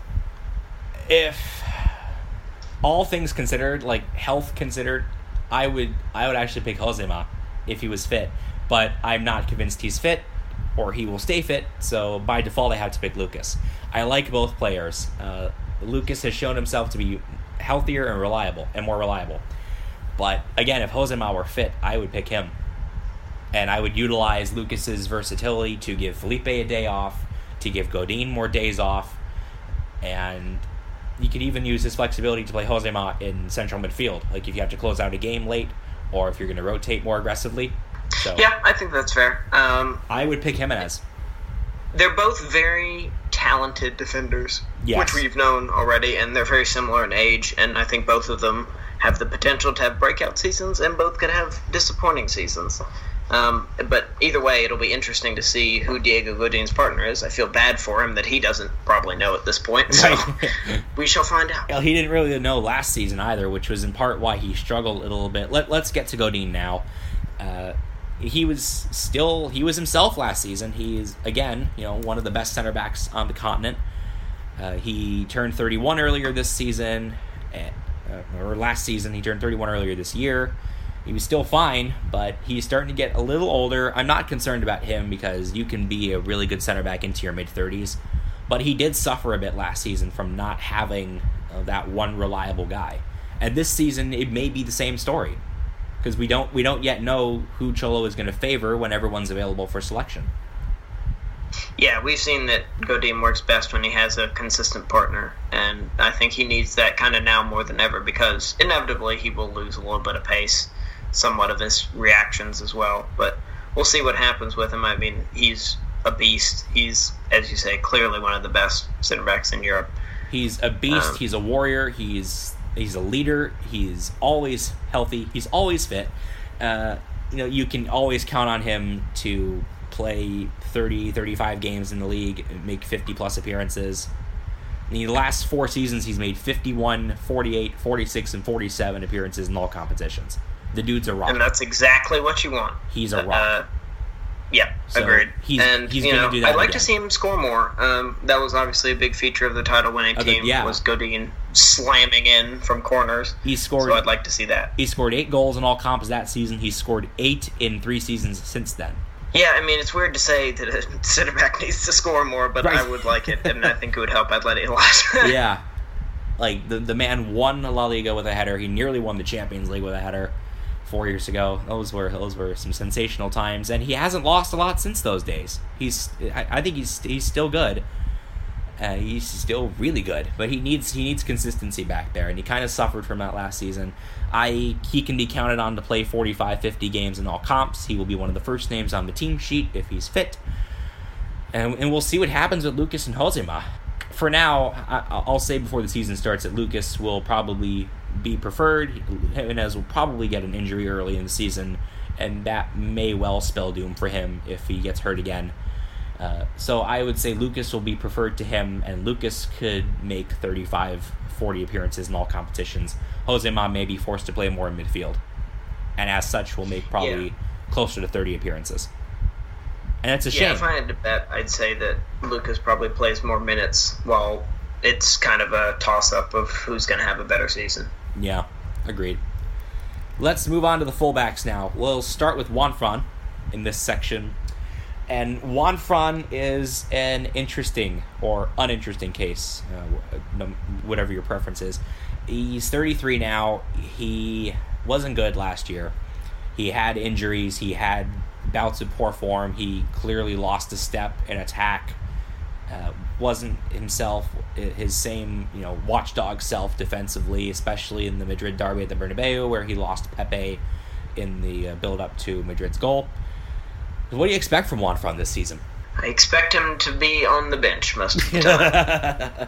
If all things considered, like health considered, I would I would actually pick Josema if he was fit, but I'm not convinced he's fit or he will stay fit, so by default I have to pick Lucas. I like both players. Uh, Lucas has shown himself to be healthier and reliable, and more reliable. But again, if Josema were fit, I would pick him. And I would utilize Lucas's versatility to give Felipe a day off, to give Godin more days off, and you could even use his flexibility to play Josema in central midfield, like if you have to close out a game late, or if you're going to rotate more aggressively. So yeah, I think that's fair. Um, I would pick Jimenez. They're both very talented defenders, yes. which we've known already, and they're very similar in age, and I think both of them have the potential to have breakout seasons, and both could have disappointing seasons. Um, but either way, it'll be interesting to see who Diego Godin's partner is. I feel bad for him that he doesn't probably know at this point, so right. we shall find out. Well, he didn't really know last season either, which was in part why he struggled a little bit. Let, let's get to Godin now. Uh, he was still, he was himself last season. He's, again, you know, one of the best center backs on the continent. Uh, he turned thirty-one earlier this season, uh, or last season. He turned thirty-one earlier this year. He was still fine, but he's starting to get a little older. I'm not concerned about him because you can be a really good center back into your mid-thirties. But he did suffer a bit last season from not having uh, that one reliable guy. And this season, it may be the same story. Because we don't we don't yet know who Cholo is going to favor when everyone's available for selection. Yeah, we've seen that Godin works best when he has a consistent partner, and I think he needs that kind of now more than ever because inevitably he will lose a little bit of pace, somewhat of his reactions as well. But we'll see what happens with him. I mean, he's a beast. He's, as you say, clearly one of the best center backs in Europe. He's a beast. Um, he's a warrior. He's he's a leader. He's always healthy. He's always fit. Uh, you know, you can always count on him to play thirty, thirty-five games in the league, make fifty-plus appearances. In the last four seasons, he's made fifty-one, forty-eight, forty-six, and forty-seven appearances in all competitions. The dude's a rock. And that's exactly what you want. He's a rock. Uh, yeah, So agreed. he's- and he's you gonna know, do that I'd like again. to see him score more. Um, that was obviously a big feature of the title-winning Okay, team. yeah. Was Godin slamming in from corners. He scored. So I'd like to see that. He scored eight goals in all comps that season. He's scored eight in three seasons since then. Yeah, I mean, it's weird to say that a center back needs to score more, but Right. I would like it, and I think it would help Atleti a lot. Yeah, like the the man won the La Liga with a header. He nearly won the Champions League with a header four years ago. Those were those were some sensational times, and he hasn't lost a lot since those days. He's I, I think he's he's still good. Uh, he's still really good, but he needs he needs consistency back there, and he kind of suffered from that last season. I he can be counted on to play forty-five, fifty games in all comps. He will be one of the first names on the team sheet if he's fit, and and we'll see what happens with Lucas and Josema. For now, I, I'll say before the season starts that Lucas will probably be preferred. Jimenez will probably get an injury early in the season, and that may well spell doom for him if he gets hurt again. Uh, so I would say Lucas will be preferred to him, and Lucas could make thirty-five, forty appearances in all competitions. Josema may be forced to play more in midfield, and as such will make probably Yeah. closer to thirty appearances. And that's a yeah, shame. if I had to bet, I'd say that Lucas probably plays more minutes, while it's kind of a toss-up of who's going to have a better season. Yeah, agreed. Let's move on to the fullbacks now. We'll start with Juanfran in this section. And Juanfran is an interesting or uninteresting case, uh, whatever your preference is. He's thirty-three now. He wasn't good last year. He had injuries. He had bouts of poor form. He clearly lost a step in attack. Uh, wasn't himself his same, you know, watchdog self defensively, especially in the Madrid derby at the Bernabeu, where he lost Pepe in the uh, build-up to Madrid's goal. What do you expect from Juanfran this season? I expect him to be on the bench most of the time.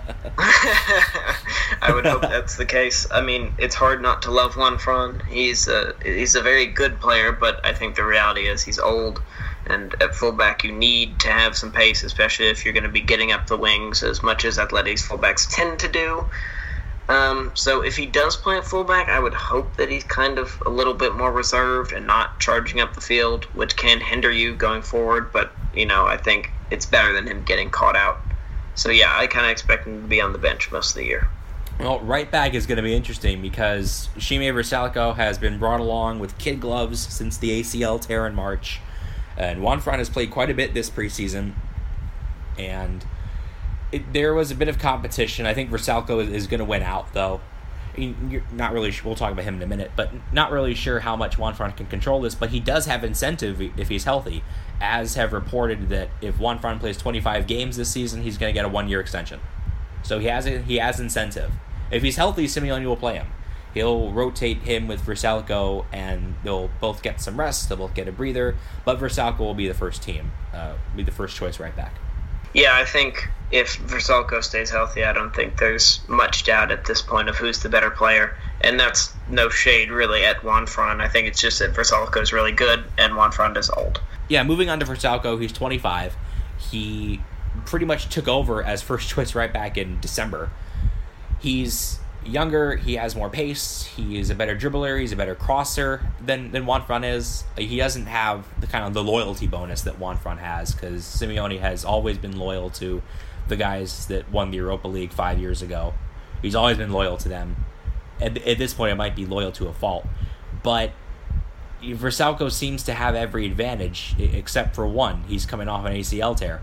I would hope that's the case. I mean, it's hard not to love Juan Fran. He's a, he's a very good player, but I think the reality is he's old. And at fullback, you need to have some pace, especially if you're going to be getting up the wings as much as Athletics fullbacks tend to do. Um, so if he does play at fullback, I would hope that he's kind of a little bit more reserved and not charging up the field, which can hinder you going forward. But, you know, I think it's better than him getting caught out. So, yeah, I kind of expect him to be on the bench most of the year. Well, right back is going to be interesting because Shime Vrsaljko has been brought along with kid gloves since the A C L tear in March. And Juan Fran has played quite a bit this preseason. And It, there was a bit of competition. I think Vrsaljko is, is going to win out, though. I mean, you're not really sure. We'll talk about him in a minute, but not really sure how much Juan Fran can control this. But he does have incentive if he's healthy, as have reported that if Juan Fran plays twenty-five games this season, he's going to get a one-year extension. So he has a, he has incentive. If he's healthy, Simeone will play him. He'll rotate him with Vrsaljko, and they'll both get some rest. They'll both get a breather. But Vrsaljko will be the first team, uh, be the first choice right back. Yeah, I think if Vrsaljko stays healthy, I don't think there's much doubt at this point of who's the better player. And that's no shade, really, at Juan Fran. I think it's just that Vrsaljko is really good, and Juan Fran is old. Yeah, moving on to Vrsaljko, he's twenty-five. He pretty much took over as first choice right back in December. He's younger, he has more pace, he is a better dribbler, he's a better crosser than, than Juan Fran is. He doesn't have the kind of the loyalty bonus that Juan Fran has, because Simeone has always been loyal to the guys that won the Europa League five years ago. He's always been loyal to them. At, at this point, it might be loyal to a fault. But Vrsaljko seems to have every advantage, except for one. He's coming off an A C L tear.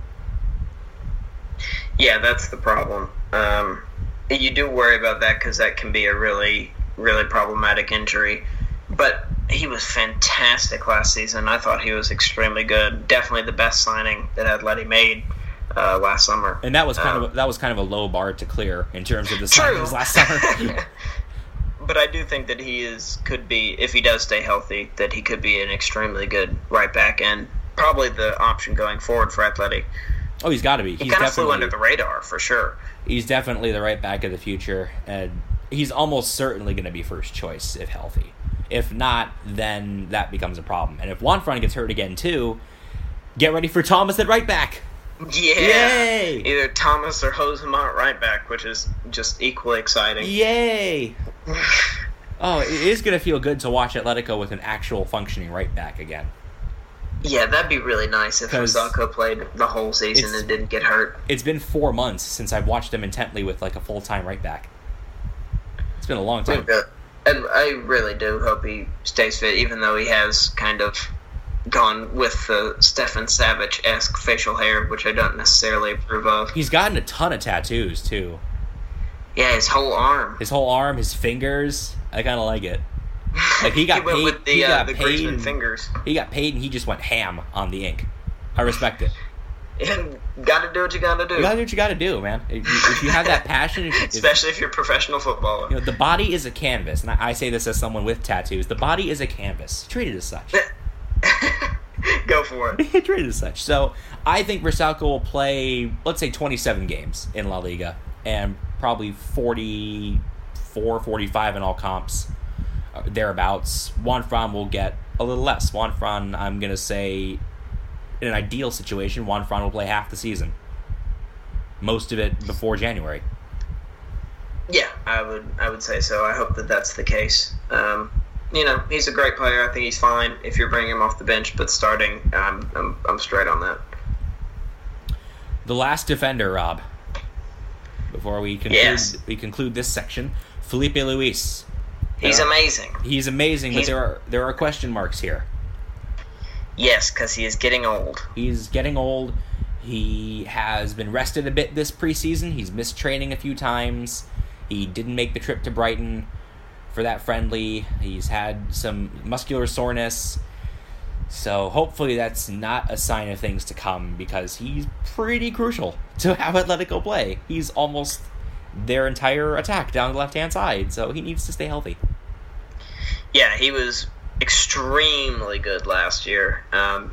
Yeah, that's the problem. Um... You do worry about that because that can be a really, really problematic injury. But he was fantastic last season. I thought he was extremely good. Definitely the best signing that Atleti made uh, last summer. And that was kind um, of a, that was kind of a low bar to clear in terms of the signings last summer. But I do think that he is could be, if he does stay healthy, that he could be an extremely good right back and probably the option going forward for Atleti. Oh, he's got to be. He kind of flew under the radar for sure. He's definitely the right back of the future, and he's almost certainly going to be first choice if healthy. If not, then that becomes a problem. And if Juan Fran gets hurt again too, get ready for Thomas at right back. Yeah. Yay! Either Thomas or Josemar at right back, which is just equally exciting. Yay! Oh, it is going to feel good to watch Atletico with an actual functioning right back again. Yeah, that'd be really nice if Vrsaljko played the whole season and didn't get hurt. It's been four months since I've watched him intently with like a full-time right back. It's been a long time. And I really do hope he stays fit, even though he has kind of gone with the Stefan Savic-esque facial hair, which I don't necessarily approve of. He's gotten a ton of tattoos, too. Yeah, his whole arm. His whole arm, his fingers. I kind of like it. Like he got he went paid. With the, he got uh, the paid. and fingers. He got paid, and he just went ham on the ink. I respect it. And gotta do what you gotta do. You gotta do what you gotta do, man. If you, if you have that passion, if, especially if you're a professional footballer. You know, the body is a canvas, and I, I say this as someone with tattoos. The body is a canvas. Treat it as such. Go for it. Treat it as such. So I think Vrsaljko will play, let's say, twenty-seven games in La Liga, and probably forty-four, forty-five in all comps. Thereabouts. Juan Fran will get a little less. Juan Fran, I'm going to say, in an ideal situation, Juan Fran will play half the season. Most of it before January. Yeah, I would I would say so. I hope that that's the case. Um, you know, he's a great player. I think he's fine if you're bringing him off the bench, but starting, I'm, I'm, I'm straight on that. The last defender, Rob, before we conclude, yes. we conclude this section, Felipe Luis. He's are, amazing. He's amazing, he's, but there are there are question marks here. Yes, because he is getting old. He's getting old. He has been rested a bit this preseason. He's missed training a few times. He didn't make the trip to Brighton for that friendly. He's had some muscular soreness. So hopefully that's not a sign of things to come, because he's pretty crucial to how Atletico play. He's almost their entire attack down the left-hand side, so he needs to stay healthy. Yeah, he was extremely good last year. Um,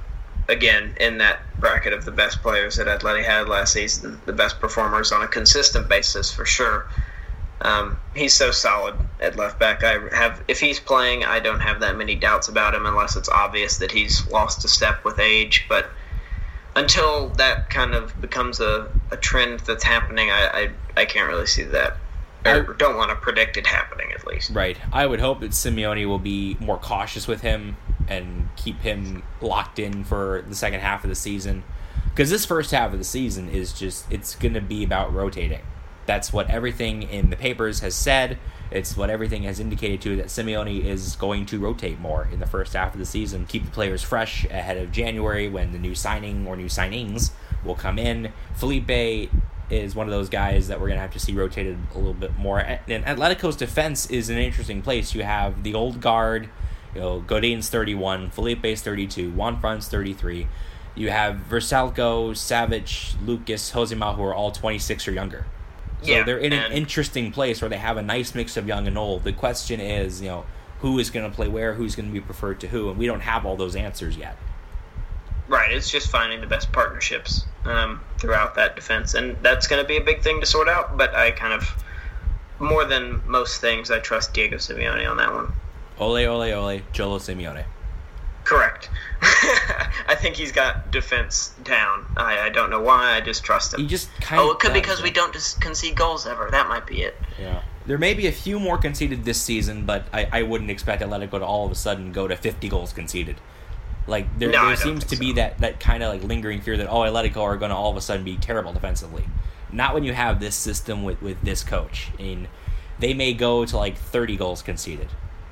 again, in that bracket of the best players that Atleti had last season, the best performers on a consistent basis for sure. Um, he's so solid at left back. I have, if he's playing, I don't have that many doubts about him unless it's obvious that he's lost a step with age. But until that kind of becomes a, a trend that's happening, I, I I can't really see that. Or don't want to predict it happening, at least. Right. I would hope that Simeone will be more cautious with him and keep him locked in for the second half of the season. Because this first half of the season is just, it's going to be about rotating. That's what everything in the papers has said. It's what everything has indicated to, that Simeone is going to rotate more in the first half of the season. Keep the players fresh ahead of January when the new signing or new signings will come in. Felipe is one of those guys that we're going to have to see rotated a little bit more. And Atletico's defense is an interesting place. You have the old guard, you know, Godin's thirty-one, Felipe's thirty-two, Juanfran's thirty-three. You have Versalco, Savic, Lucas, Josemar, who are all twenty-six or younger. So yeah, they're in an interesting place where they have a nice mix of young and old. The question is, you know, who is going to play where, who's going to be preferred to who, and we don't have all those answers yet. Right, it's just finding the best partnerships um, throughout that defense, and that's going to be a big thing to sort out, but I kind of, more than most things, I trust Diego Simeone on that one. Ole, ole, ole, Cholo Simeone. Correct. I think he's got defense down. I, I don't know why, I just trust him. He just kind oh, of it could does, be because yeah. we don't just concede goals ever. That might be it. Yeah. There may be a few more conceded this season, but I, I wouldn't expect Atletico to all of a sudden go to fifty goals conceded. Like, there, no, there seems to so. be that, that kind of like lingering fear that, oh, Atletico are going to all of a sudden be terrible defensively. Not when you have this system with, with this coach. I mean, they may go to like thirty goals conceded.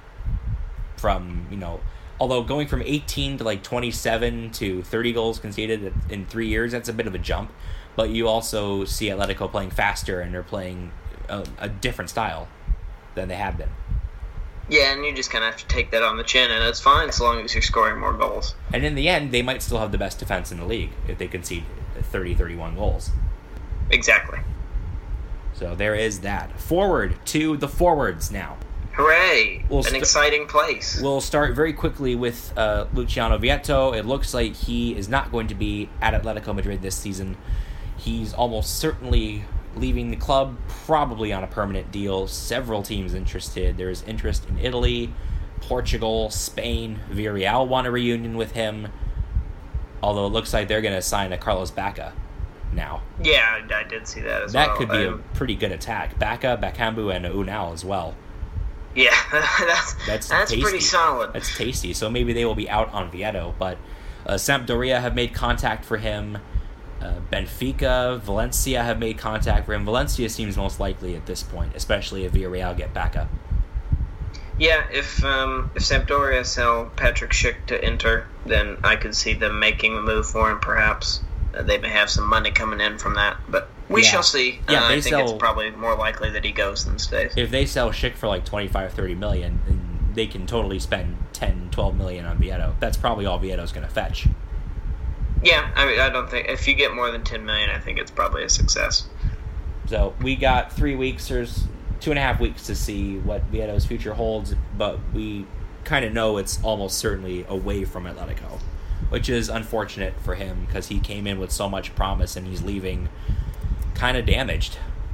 From, you know, although going from eighteen to like twenty-seven to thirty goals conceded in three years, that's a bit of a jump. But you also see Atletico playing faster, and they're playing a, a different style than they have been. Yeah, and you just kind of have to take that on the chin, and it's fine as long as you're scoring more goals. And in the end, they might still have the best defense in the league if they concede thirty, thirty-one goals. Exactly. So there is that. Forward to the forwards now. Hooray! We'll An st- exciting place. We'll start very quickly with uh, Luciano Vietto. It looks like he is not going to be at Atletico Madrid this season. He's almost certainly leaving the club, probably on a permanent deal. Several teams interested. There's interest in Italy, Portugal, Spain. Villarreal want a reunion with him. Although it looks like they're going to sign a Carlos Bacca now. Yeah, I did see that as that well. That could be um, a pretty good attack. Bacca, Bakambu, and Unal as well. Yeah, that's that's, that's tasty. pretty solid. That's tasty. So maybe they will be out on Vietto, but uh, Sampdoria have made contact for him. Uh, Benfica, Valencia have made contact for him. Valencia seems most likely at this point, especially if Villarreal get back up. Yeah, if um, if Sampdoria sell Patrick Schick to Inter, then I could see them making a move for him. Perhaps uh, they may have some money coming in from that, but we yeah. shall see. Yeah, uh, they I think sell, it's probably more likely that he goes than stays. If they sell Schick for like twenty-five, thirty million, then they can totally spend ten, twelve million on Vietto. That's probably all Vietto's going to fetch. Yeah, I mean, I don't think if you get more than ten million, I think it's probably a success. So we got three weeks, there's two and a half weeks to see what Vietto's future holds, but we kind of know it's almost certainly away from Atletico, which is unfortunate for him because he came in with so much promise and he's leaving kind of damaged.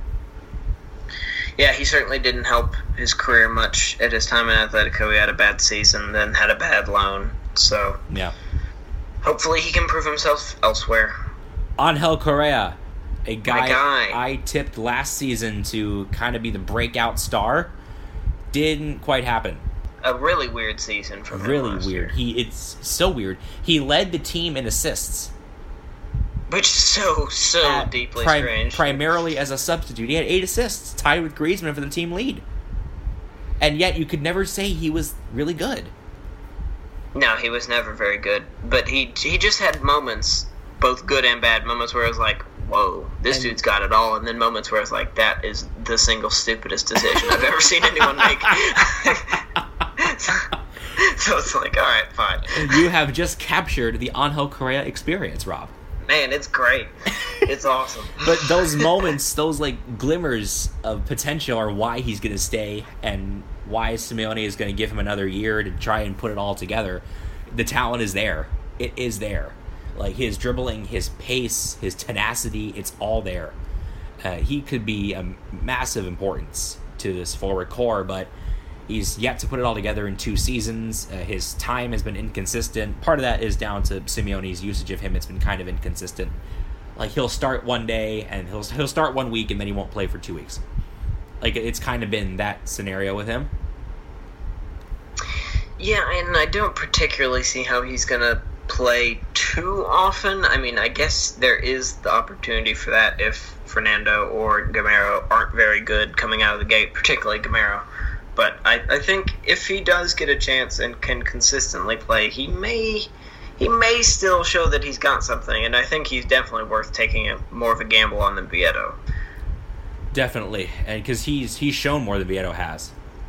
Yeah, he certainly didn't help his career much at his time in Atletico. He had a bad season, then had a bad loan, so yeah. Hopefully he can prove himself elsewhere. Angel Correa, a guy, guy I tipped last season to kind of be the breakout star, didn't quite happen. A really weird season for him. Really last weird. year. He it's so weird. He led the team in assists, which is so so At deeply prim- strange. Primarily as a substitute, he had eight assists, tied with Griezmann for the team lead, and yet you could never say he was really good. No, he was never very good, but he he just had moments, both good and bad, moments where it was like, whoa, this and, dude's got it all, and then moments where it's like, that is the single stupidest decision I've ever seen anyone make. so, so it's like, all right, fine. You have just captured the Angel Correa experience, Rob. Man, it's great. It's awesome. But those moments, those like glimmers of potential are why he's going to stay and why Simeone is going to give him another year to try and put it all together. The talent is there. It is there. Like, his dribbling, his pace, his tenacity, it's all there. Uh, he could be a massive importance to this forward core, but he's yet to put it all together in two seasons. Uh, his time has been inconsistent. Part of that is down to Simeone's usage of him. It's been kind of inconsistent. Like, he'll start one day, and he'll he'll start one week, and then he won't play for two weeks. Like, it's kind of been that scenario with him. Yeah, and I don't particularly see how he's going to play too often. I mean, I guess there is the opportunity for that if Fernando or Gameiro aren't very good coming out of the gate, particularly Gameiro. But I, I think if he does get a chance and can consistently play, he may he may still show that he's got something, and I think he's definitely worth taking a more of a gamble on than Vieto. Definitely, and because he's he's shown more than Vieto has.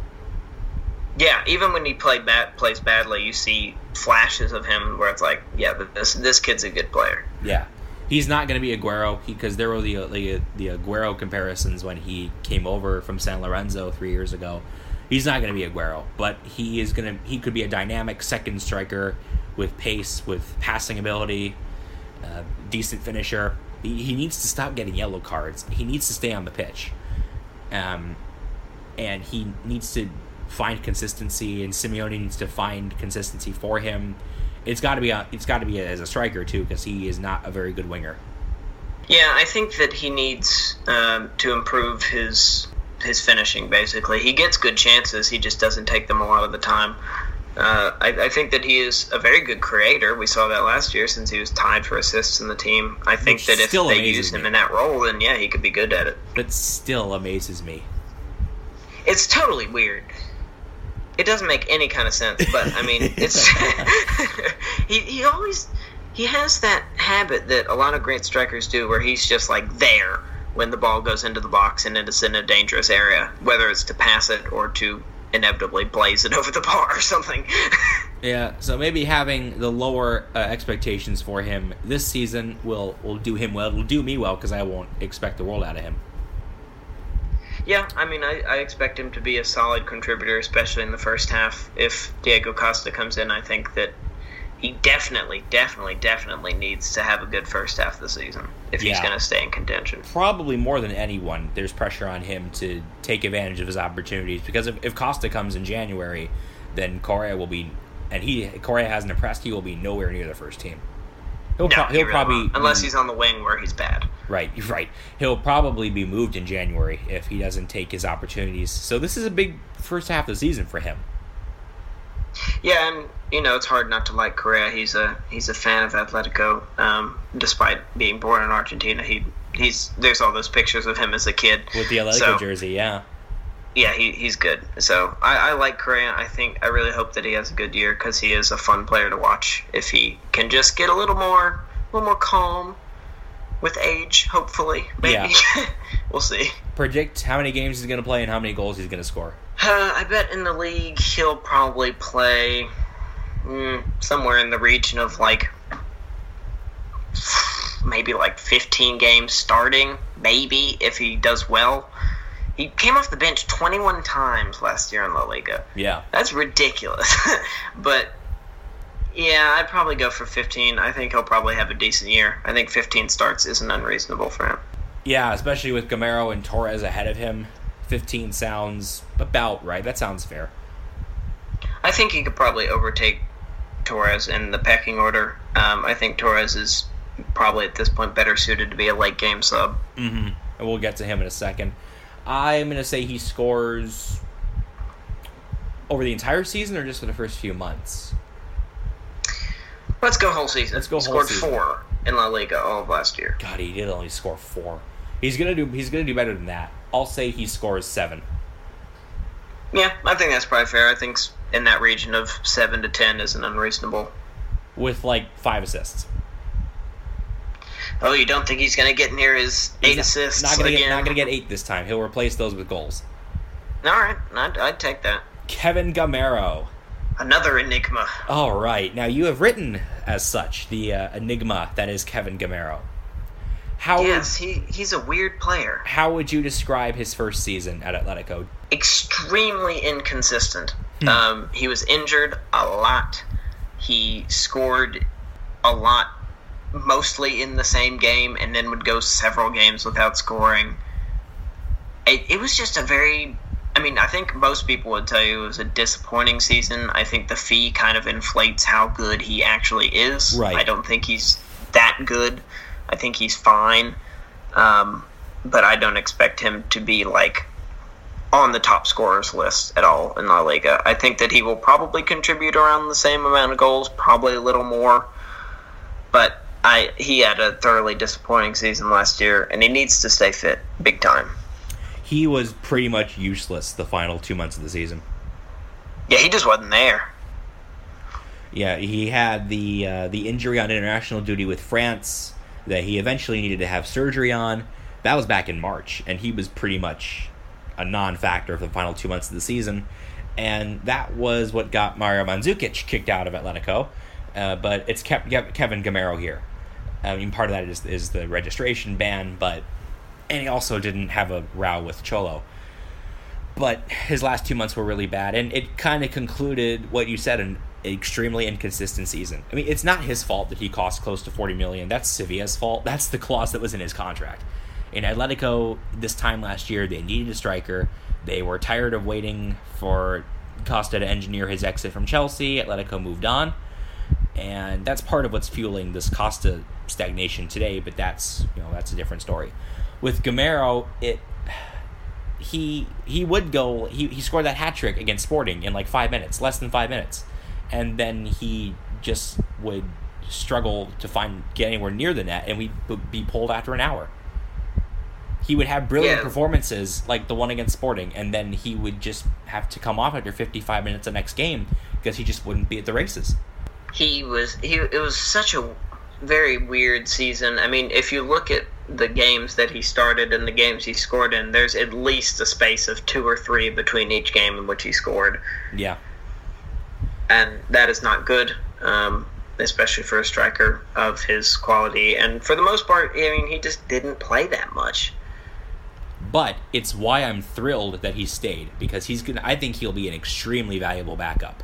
Yeah, even when he played bad, plays badly, you see flashes of him where it's like, yeah, this this kid's a good player. Yeah, he's not going to be Aguero because there were the, the the Aguero comparisons when he came over from San Lorenzo three years ago. He's not going to be Aguero, but he is going to. He could be a dynamic second striker with pace, with passing ability, uh, decent finisher. He, he needs to stop getting yellow cards. He needs to stay on the pitch, um, and he needs to find consistency. And Simeone needs to find consistency for him. It's got to be. A, it's got to be a, as a striker too, because he is not a very good winger. Yeah, I think that he needs um, to improve his. his finishing, basically. He gets good chances, he just doesn't take them a lot of the time. Uh, I, I think that he is a very good creator. We saw that last year since he was tied for assists in the team. I think Which that if they use him me. in that role, then yeah, he could be good at it. That still amazes me. It's totally weird. It doesn't make any kind of sense, but I mean, it's he, he always he has that habit that a lot of great strikers do where he's just like there when the ball goes into the box and it is in a dangerous area, whether it's to pass it or to inevitably blaze it over the bar or something. Yeah, so maybe having the lower uh, expectations for him this season will, will do him well. It'll do me well because I won't expect the world out of him. Yeah, I mean, I, I expect him to be a solid contributor, especially in the first half. If Diego Costa comes in, I think that he definitely, definitely, definitely needs to have a good first half of the season if yeah. he's going to stay in contention. Probably more than anyone, there's pressure on him to take advantage of his opportunities because if, if Costa comes in January, then Correa will be, and he Correa hasn't impressed, he will be nowhere near the first team. He'll, no, pro- he he'll really probably won't, unless he's on the wing where he's bad. Right, right. He'll probably be moved in January if he doesn't take his opportunities. So this is a big first half of the season for him. Yeah, and you know it's hard not to like Correa. He's a he's a fan of Atletico, um, despite being born in Argentina. He he's there's all those pictures of him as a kid with the Atletico so, jersey. Yeah, yeah, he he's good. So I, I like Correa. I think I really hope that he has a good year because he is a fun player to watch. If he can just get a little more a little more calm with age, hopefully, maybe yeah. We'll see. Predict how many games he's going to play and how many goals he's going to score. Uh, I bet in the league he'll probably play mm, somewhere in the region of like maybe like fifteen games starting, maybe if he does well. He came off the bench twenty-one times last year in La Liga. Yeah. That's ridiculous. But yeah, I'd probably go for fifteen. I think he'll probably have a decent year. I think fifteen starts isn't unreasonable for him. Yeah, especially with Gameiro and Torres ahead of him. fifteen sounds about right. That sounds fair. I think he could probably overtake Torres in the pecking order. Um, I think Torres is probably at this point better suited to be a late game sub. Mm-hmm. And we'll get to him in a second. I'm going to say he scores over the entire season or just for the first few months? Let's go whole season. Let's go he whole scored season. four in La Liga all of last year. God, he did only score four. He's gonna do. He's gonna do better than that. I'll say he scores seven. Yeah, I think that's probably fair. I think in that region of seven to ten isn't unreasonable. With like five assists. Oh, you don't think he's gonna get near his He's eight not, assists not gonna again? Get, not gonna get eight this time. He'll replace those with goals. All right, I'd, I'd take that. Kevin Gameiro. Another enigma. All right, now you have written as such the uh, enigma that is Kevin Gameiro. How yes, he, he's a weird player. How would you describe his first season at Atletico? Extremely inconsistent. Hmm. Um, he was injured a lot. He scored a lot mostly in the same game and then would go several games without scoring. It, it was just a very... I mean, I think most people would tell you it was a disappointing season. I think the fee kind of inflates how good he actually is. Right. I don't think he's that good. I think he's fine. Um, but I don't expect him to be, like, on the top scorers list at all in La Liga. I think that he will probably contribute around the same amount of goals, probably a little more. But I he had a thoroughly disappointing season last year, and he needs to stay fit big time. He was pretty much useless the final two months of the season. Yeah, he just wasn't there. Yeah, he had the uh, the injury on international duty with France that he eventually needed to have surgery on. That was back in March, and he was pretty much a non-factor for the final two months of the season. And that was what got Mario Mandzukic kicked out of Atletico. Uh, but it's kept Kevin Gameiro here. I mean, part of that is, is the registration ban, but... And he also didn't have a row with Cholo. But his last two months were really bad, and it kind of concluded what you said, an extremely inconsistent season. I mean, it's not his fault that he cost close to forty million dollars. That's Sevilla's fault. That's the clause that was in his contract. In Atletico, this time last year, they needed a striker. They were tired of waiting for Costa to engineer his exit from Chelsea. Atletico moved on. And that's part of what's fueling this Costa stagnation today, but that's, you know, that's a different story. With Gameiro, it he he would go he, he scored that hat trick against Sporting in like five minutes, less than five minutes. And then he just would struggle to find get anywhere near the net, and we'd be pulled after an hour. He would have brilliant yeah. performances like the one against Sporting, and then he would just have to come off after fifty-five minutes the next game because he just wouldn't be at the races. He was he it was such a very weird season. I mean, if you look at the games that he started and the games he scored in, there's at least a space of two or three between each game in which he scored. Yeah. And that is not good, um, especially for a striker of his quality. And for the most part, I mean, he just didn't play that much. But it's why I'm thrilled that he stayed, because he's gonna. I think he'll be an extremely valuable backup.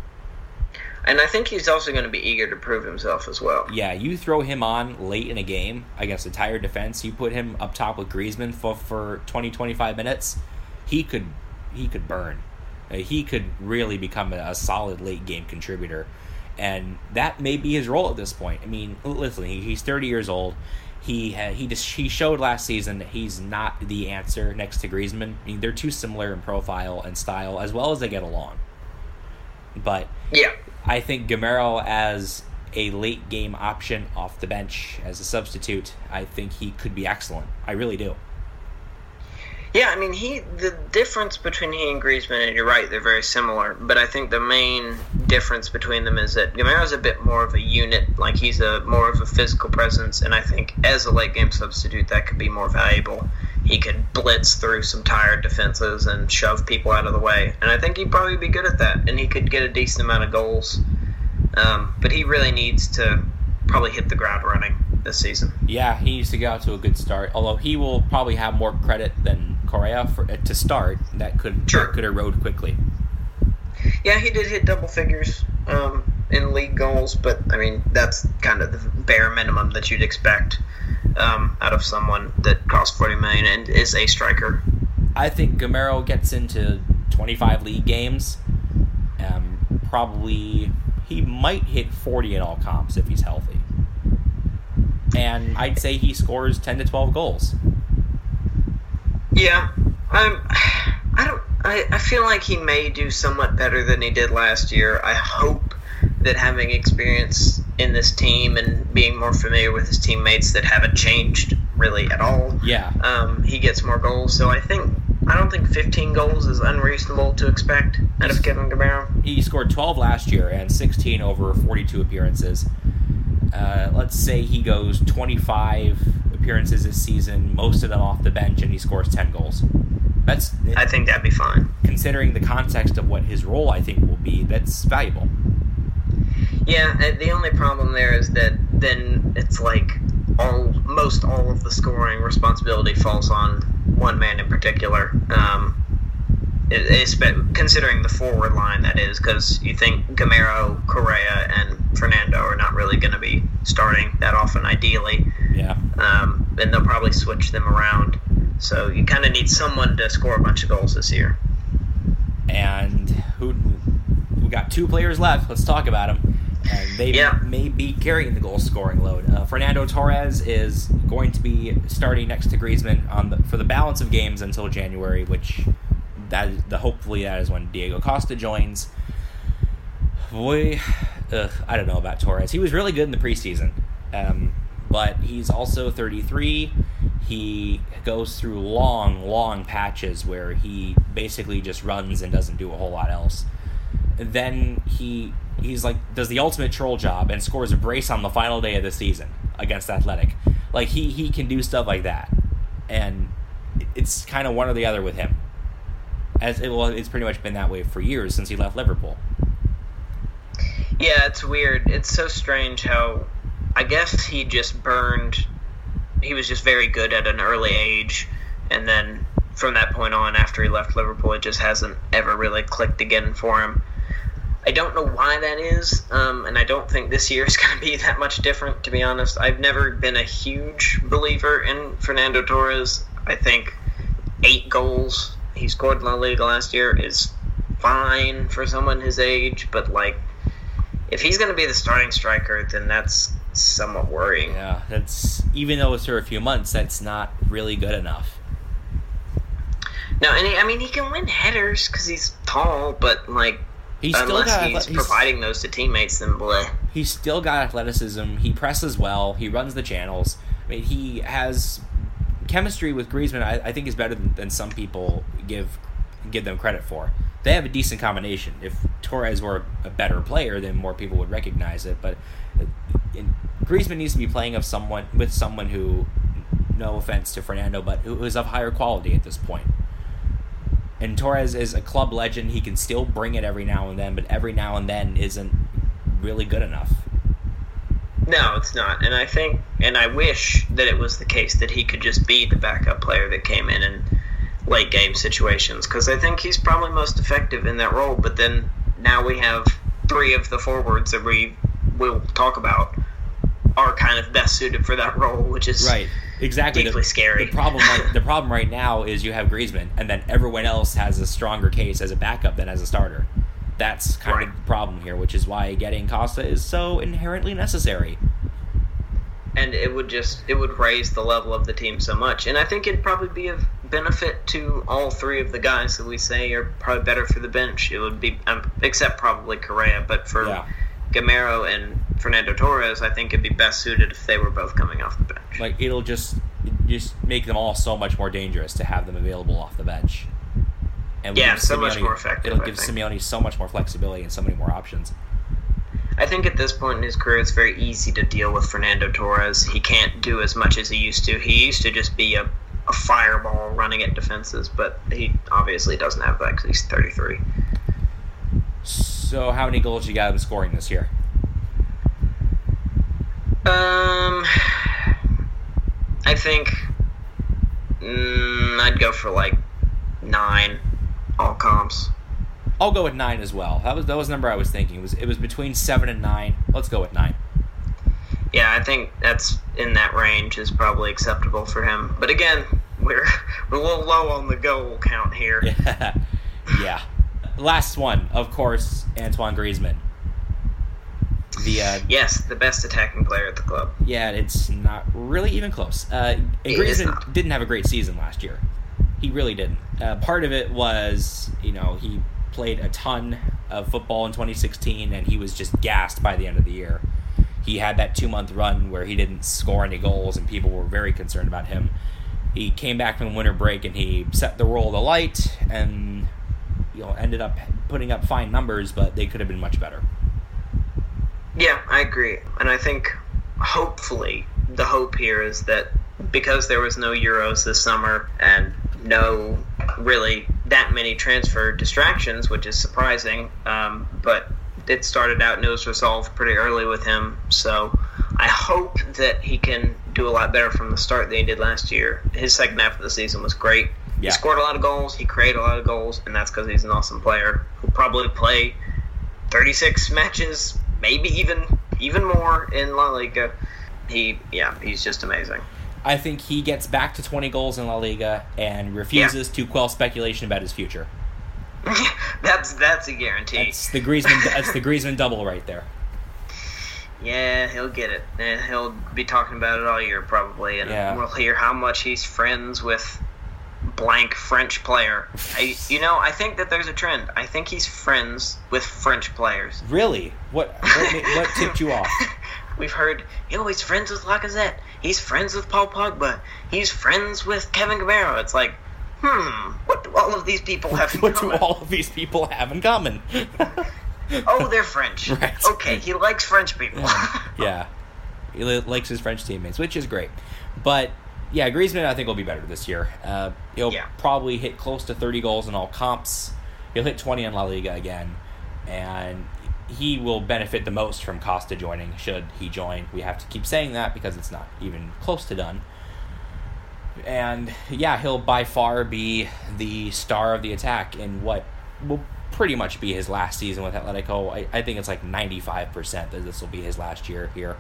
And I think he's also going to be eager to prove himself as well. Yeah, you throw him on late in a game against a tired defense, you put him up top with Griezmann for, for twenty, twenty-five minutes, he could he could burn. Uh, he could really become a, a solid late-game contributor. And that may be his role at this point. I mean, listen, he, he's thirty years old. He had, he just he showed last season that he's not the answer next to Griezmann. I mean, they're too similar in profile and style, as well as they get along. But yeah. I think Gameiro as a late game option off the bench as a substitute, I think he could be excellent. I really do. Yeah, I mean, he the difference between he and Griezmann, and you're right, they're very similar, but I think the main difference between them is that Gameiro's a bit more of a unit, like he's a more of a physical presence, and I think as a late game substitute that could be more valuable. He could blitz through some tired defenses and shove people out of the way. And I think he'd probably be good at that. And he could get a decent amount of goals. Um, but he really needs to probably hit the ground running this season. Yeah, he needs to get out to a good start. Although he will probably have more credit than Correa for, uh, to start. That could, sure. that could erode quickly. Yeah, he did hit double figures um, in league goals. But, I mean, that's kind of the bare minimum that you'd expect. Um, out of someone that costs forty million dollars and is a striker. I think Gameiro gets into twenty-five league games. Um, probably he might hit forty in all comps if he's healthy. And I'd say he scores ten to twelve goals. Yeah, I'm. I don't. I, I feel like he may do somewhat better than he did last year. I hope that having experience in this team and being more familiar with his teammates that haven't changed really at all. Yeah. Um, he gets more goals. So I think I don't think fifteen goals is unreasonable to expect out of Kevin Gameiro. He scored twelve last year and sixteen over forty-two appearances. Uh, let's say he goes twenty-five appearances this season, most of them off the bench, and he scores ten goals. That's. I think that'd be fine. Considering the context of what his role, I think, will be, that's valuable. Yeah, the only problem there is that then it's like all most all of the scoring responsibility falls on one man in particular. Um, it, it's, considering the forward line, that is, because you think Gameiro, Correa, and Fernando are not really going to be starting that often, ideally. Yeah. Um, and they'll probably switch them around. So you kind of need someone to score a bunch of goals this year. And who we got two players left. Let's talk about them. And they yeah. may be carrying the goal scoring load. Uh, Fernando Torres is going to be starting next to Griezmann on the, for the balance of games until January, which that is the hopefully that is when Diego Costa joins. Boy, ugh, I don't know about Torres. He was really good in the preseason, um, but he's also thirty-three. He goes through long, long patches where he basically just runs and doesn't do a whole lot else. And then he he's like does the ultimate troll job and scores a brace on the final day of the season against Athletic. Like he, he can do stuff like that, and it's kind of one or the other with him. As it, well, it's pretty much been that way for years since he left Liverpool. Yeah, it's weird. It's so strange how I guess he just burned. He was just very good at an early age, and then from that point on, after he left Liverpool, it just hasn't ever really clicked again for him. I don't know why that is, um, and I don't think this year is going to be that much different, to be honest. I've never been a huge believer in Fernando Torres. I think eight goals he scored in La Liga last year is fine for someone his age, but, like, if he's going to be the starting striker, then that's somewhat worrying. Yeah, that's even though it's for a few months, that's not really good enough. No, and he, I mean, he can win headers because he's tall, but, like, He's still unless got, he's, he's providing those to teammates, then bleh. He's still got athleticism. He presses well. He runs the channels. I mean, he has chemistry with Griezmann. I, I think is better than, than some people give give them credit for. They have a decent combination. If Torres were a better player, then more people would recognize it. But in, Griezmann needs to be playing of someone with someone who, no offense to Fernando, but who is of higher quality at this point. And Torres is a club legend. He can still bring it every now and then, but every now and then isn't really good enough. No, it's not. And I think, and I wish that it was the case that he could just be the backup player that came in in late game situations, because I think he's probably most effective in that role. But then now we have three of the forwards that we will talk about are kind of best suited for that role, which is right. Exactly. deeply the, scary. The problem, right, the problem right now is you have Griezmann, and then everyone else has a stronger case as a backup than as a starter. That's kind right. of the problem here, which is why getting Costa is so inherently necessary. And it would just it would raise the level of the team so much. And I think it'd probably be of benefit to all three of the guys that we say are probably better for the bench. It would be, um, except probably Correa, but for yeah. Gamero and Fernando Torres, I think it'd be best suited if they were both coming off the bench. Like, it'll just just make them all so much more dangerous to have them available off the bench. And yeah, so Simeone, much more effective. It'll I give think. Simeone so much more flexibility and so many more options. I think at this point in his career, it's very easy to deal with Fernando Torres. He can't do as much as he used to. He used to just be a, a fireball running at defenses, but he obviously doesn't have that because he's thirty-three. So how many goals you got him scoring this year? Um, I think mm, I'd go for like nine, all comps. I'll go with nine as well. That was that was the number I was thinking. It was it was between seven and nine. Let's go with nine. Yeah, I think that's in that range is probably acceptable for him. But again, we're we're a little low on the goal count here. Yeah. yeah. Last one, of course, Antoine Griezmann. The uh, yes, the best attacking player at the club. Yeah, it's not really even close. Uh, and Griezmann didn't have a great season last year. He really didn't. Uh, part of it was, you know, he played a ton of football in twenty sixteen, and he was just gassed by the end of the year. He had that two-month run where he didn't score any goals, and people were very concerned about him. He came back from winter break, and he set the world alight, and you know ended up putting up fine numbers, but they could have been much better. Yeah, I agree. And I think, hopefully, the hope here is that because there was no Euros this summer and no really that many transfer distractions, which is surprising, um, but it started out and it was resolved pretty early with him. So I hope that he can do a lot better from the start than he did last year. His second half of the season was great. Yeah. He scored a lot of goals, he created a lot of goals, and that's because he's an awesome player who'll probably play thirty-six matches, maybe even even more in La Liga. He, yeah, he's just amazing. I think he gets back to twenty goals in La Liga and refuses yeah. to quell speculation about his future. that's that's a guarantee. That's the Griezmann. That's the Griezmann double right there. Yeah, he'll get it. And he'll be talking about it all year probably, and yeah. we'll hear how much he's friends with blank French player. I, you know, I think that there's a trend. I think he's friends with French players. Really? What? What, what tipped you off? We've heard, oh, he's friends with Lacazette. He's friends with Paul Pogba. He's friends with Kevin Gamero. It's like, hmm, what do all of these people have in what common? What do all of these people have in common? Oh, they're French. Right. Okay, he likes French people. Yeah. He li- likes his French teammates, which is great. But, yeah, Griezmann, I think, will be better this year. Uh, he'll yeah. probably hit close to thirty goals in all comps. He'll hit twenty in La Liga again. And he will benefit the most from Costa joining, should he join. We have to keep saying that because it's not even close to done. And, yeah, he'll by far be the star of the attack in what will pretty much be his last season with Atletico. I, I think it's like ninety-five percent that this will be his last year here.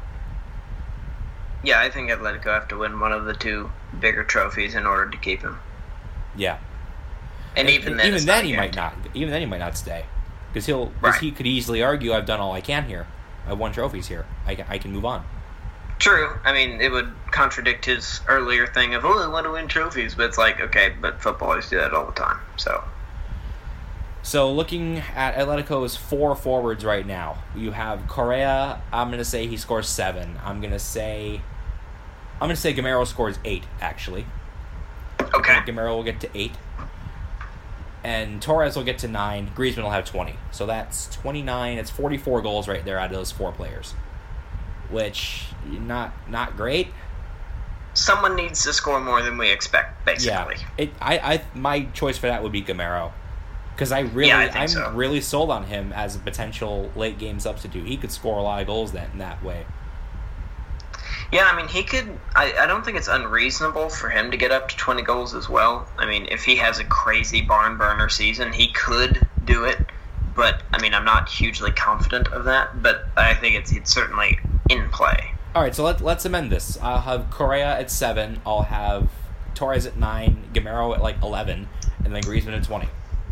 Yeah, I think Atletico have to win one of the two bigger trophies in order to keep him. Yeah. And, and even then, even then he might not. Even then he might not stay. Because he'll, right. Cause he could easily argue, I've done all I can here. I've won trophies here. I can, I can move on. True. I mean, it would contradict his earlier thing of, oh, I want to win trophies. But it's like, okay, but footballers do that all the time. So, so looking at Atletico's four forwards right now, you have Correa. I'm going to say he scores seven. I'm going to say, I'm going to say Gamero scores eight, actually. Okay. Gamero will get to eight. And Torres will get to nine. Griezmann will have twenty. So that's twenty-nine. It's forty-four goals right there out of those four players. Which, not not great. Someone needs to score more than we expect, basically. Yeah. It, I, I, my choice for that would be Gamero. Because I really, yeah, I I'm so. really sold on him as a potential late-game substitute. He could score a lot of goals that, in that way. Yeah, I mean, he could... I, I don't think it's unreasonable for him to get up to twenty goals as well. I mean, if he has a crazy barn burner season, he could do it. But, I mean, I'm not hugely confident of that. But I think it's it's certainly in play. All right, so let, let's amend this. I'll have Correa at seven. I'll have Torres at nine. Gamero at, like, eleven. And then Griezmann at twenty.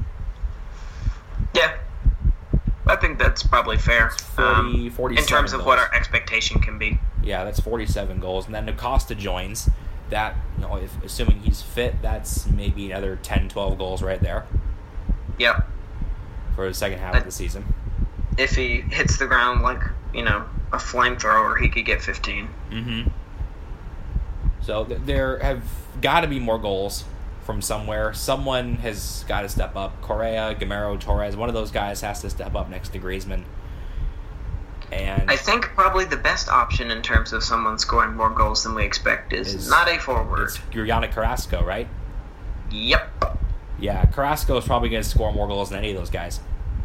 Yeah. I think that's probably fair. forty, um, in terms of goals. What our expectation can be. Yeah, that's forty-seven goals. And then Acosta joins. That, you know, if, assuming he's fit, that's maybe another ten, twelve goals right there. Yep. For the second half I, of the season. If he hits the ground like, you know, a flamethrower, he could get fifteen. Mm-hmm. So th- there have got to be more goals from somewhere. Someone has got to step up. Correa, Gamero, Torres, one of those guys has to step up next to Griezmann. And I think probably the best option in terms of someone scoring more goals than we expect is, is not a forward. It's Yannick Carrasco, right? Yep. Yeah, Carrasco is probably going to score more goals than any of those guys.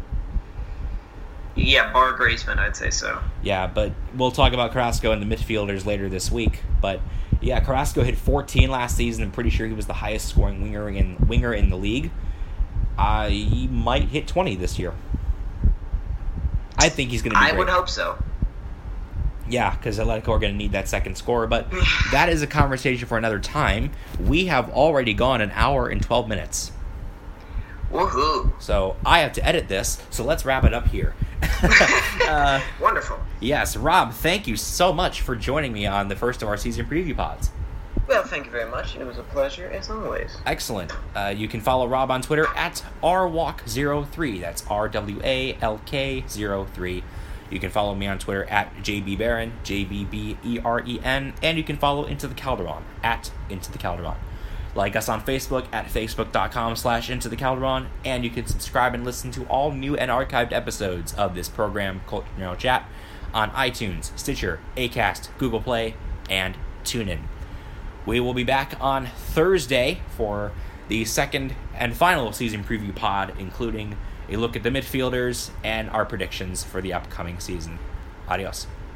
Yeah, bar Griezmann, I'd say so. Yeah, but we'll talk about Carrasco and the midfielders later this week. But yeah, Carrasco hit fourteen last season. I'm pretty sure he was the highest scoring winger in winger in the league. Uh, he might hit twenty this year. I think he's going to be I great. would hope so. Yeah, because Atletico are going to need that second scorer. But that is a conversation for another time. We have already gone an hour and twelve minutes. Woohoo. So I have to edit this, so let's wrap it up here. uh, Wonderful. Yes, Rob, thank you so much for joining me on the first of our season preview pods. Well, thank you very much. It was a pleasure, as always. Excellent. Uh, you can follow Rob on Twitter at R walk zero three. That's R W A L K zero three. You can follow me on Twitter at J B Beren, J B B E R E N, and you can follow Into the Calderon at Into the Calderon. Like us on Facebook at facebook.com slash Into the Calderon, and you can subscribe and listen to all new and archived episodes of this program, Culture General Chat, on iTunes, Stitcher, Acast, Google Play, and TuneIn. We will be back on Thursday for the second and final season preview pod, including a look at the midfielders and our predictions for the upcoming season. Adios.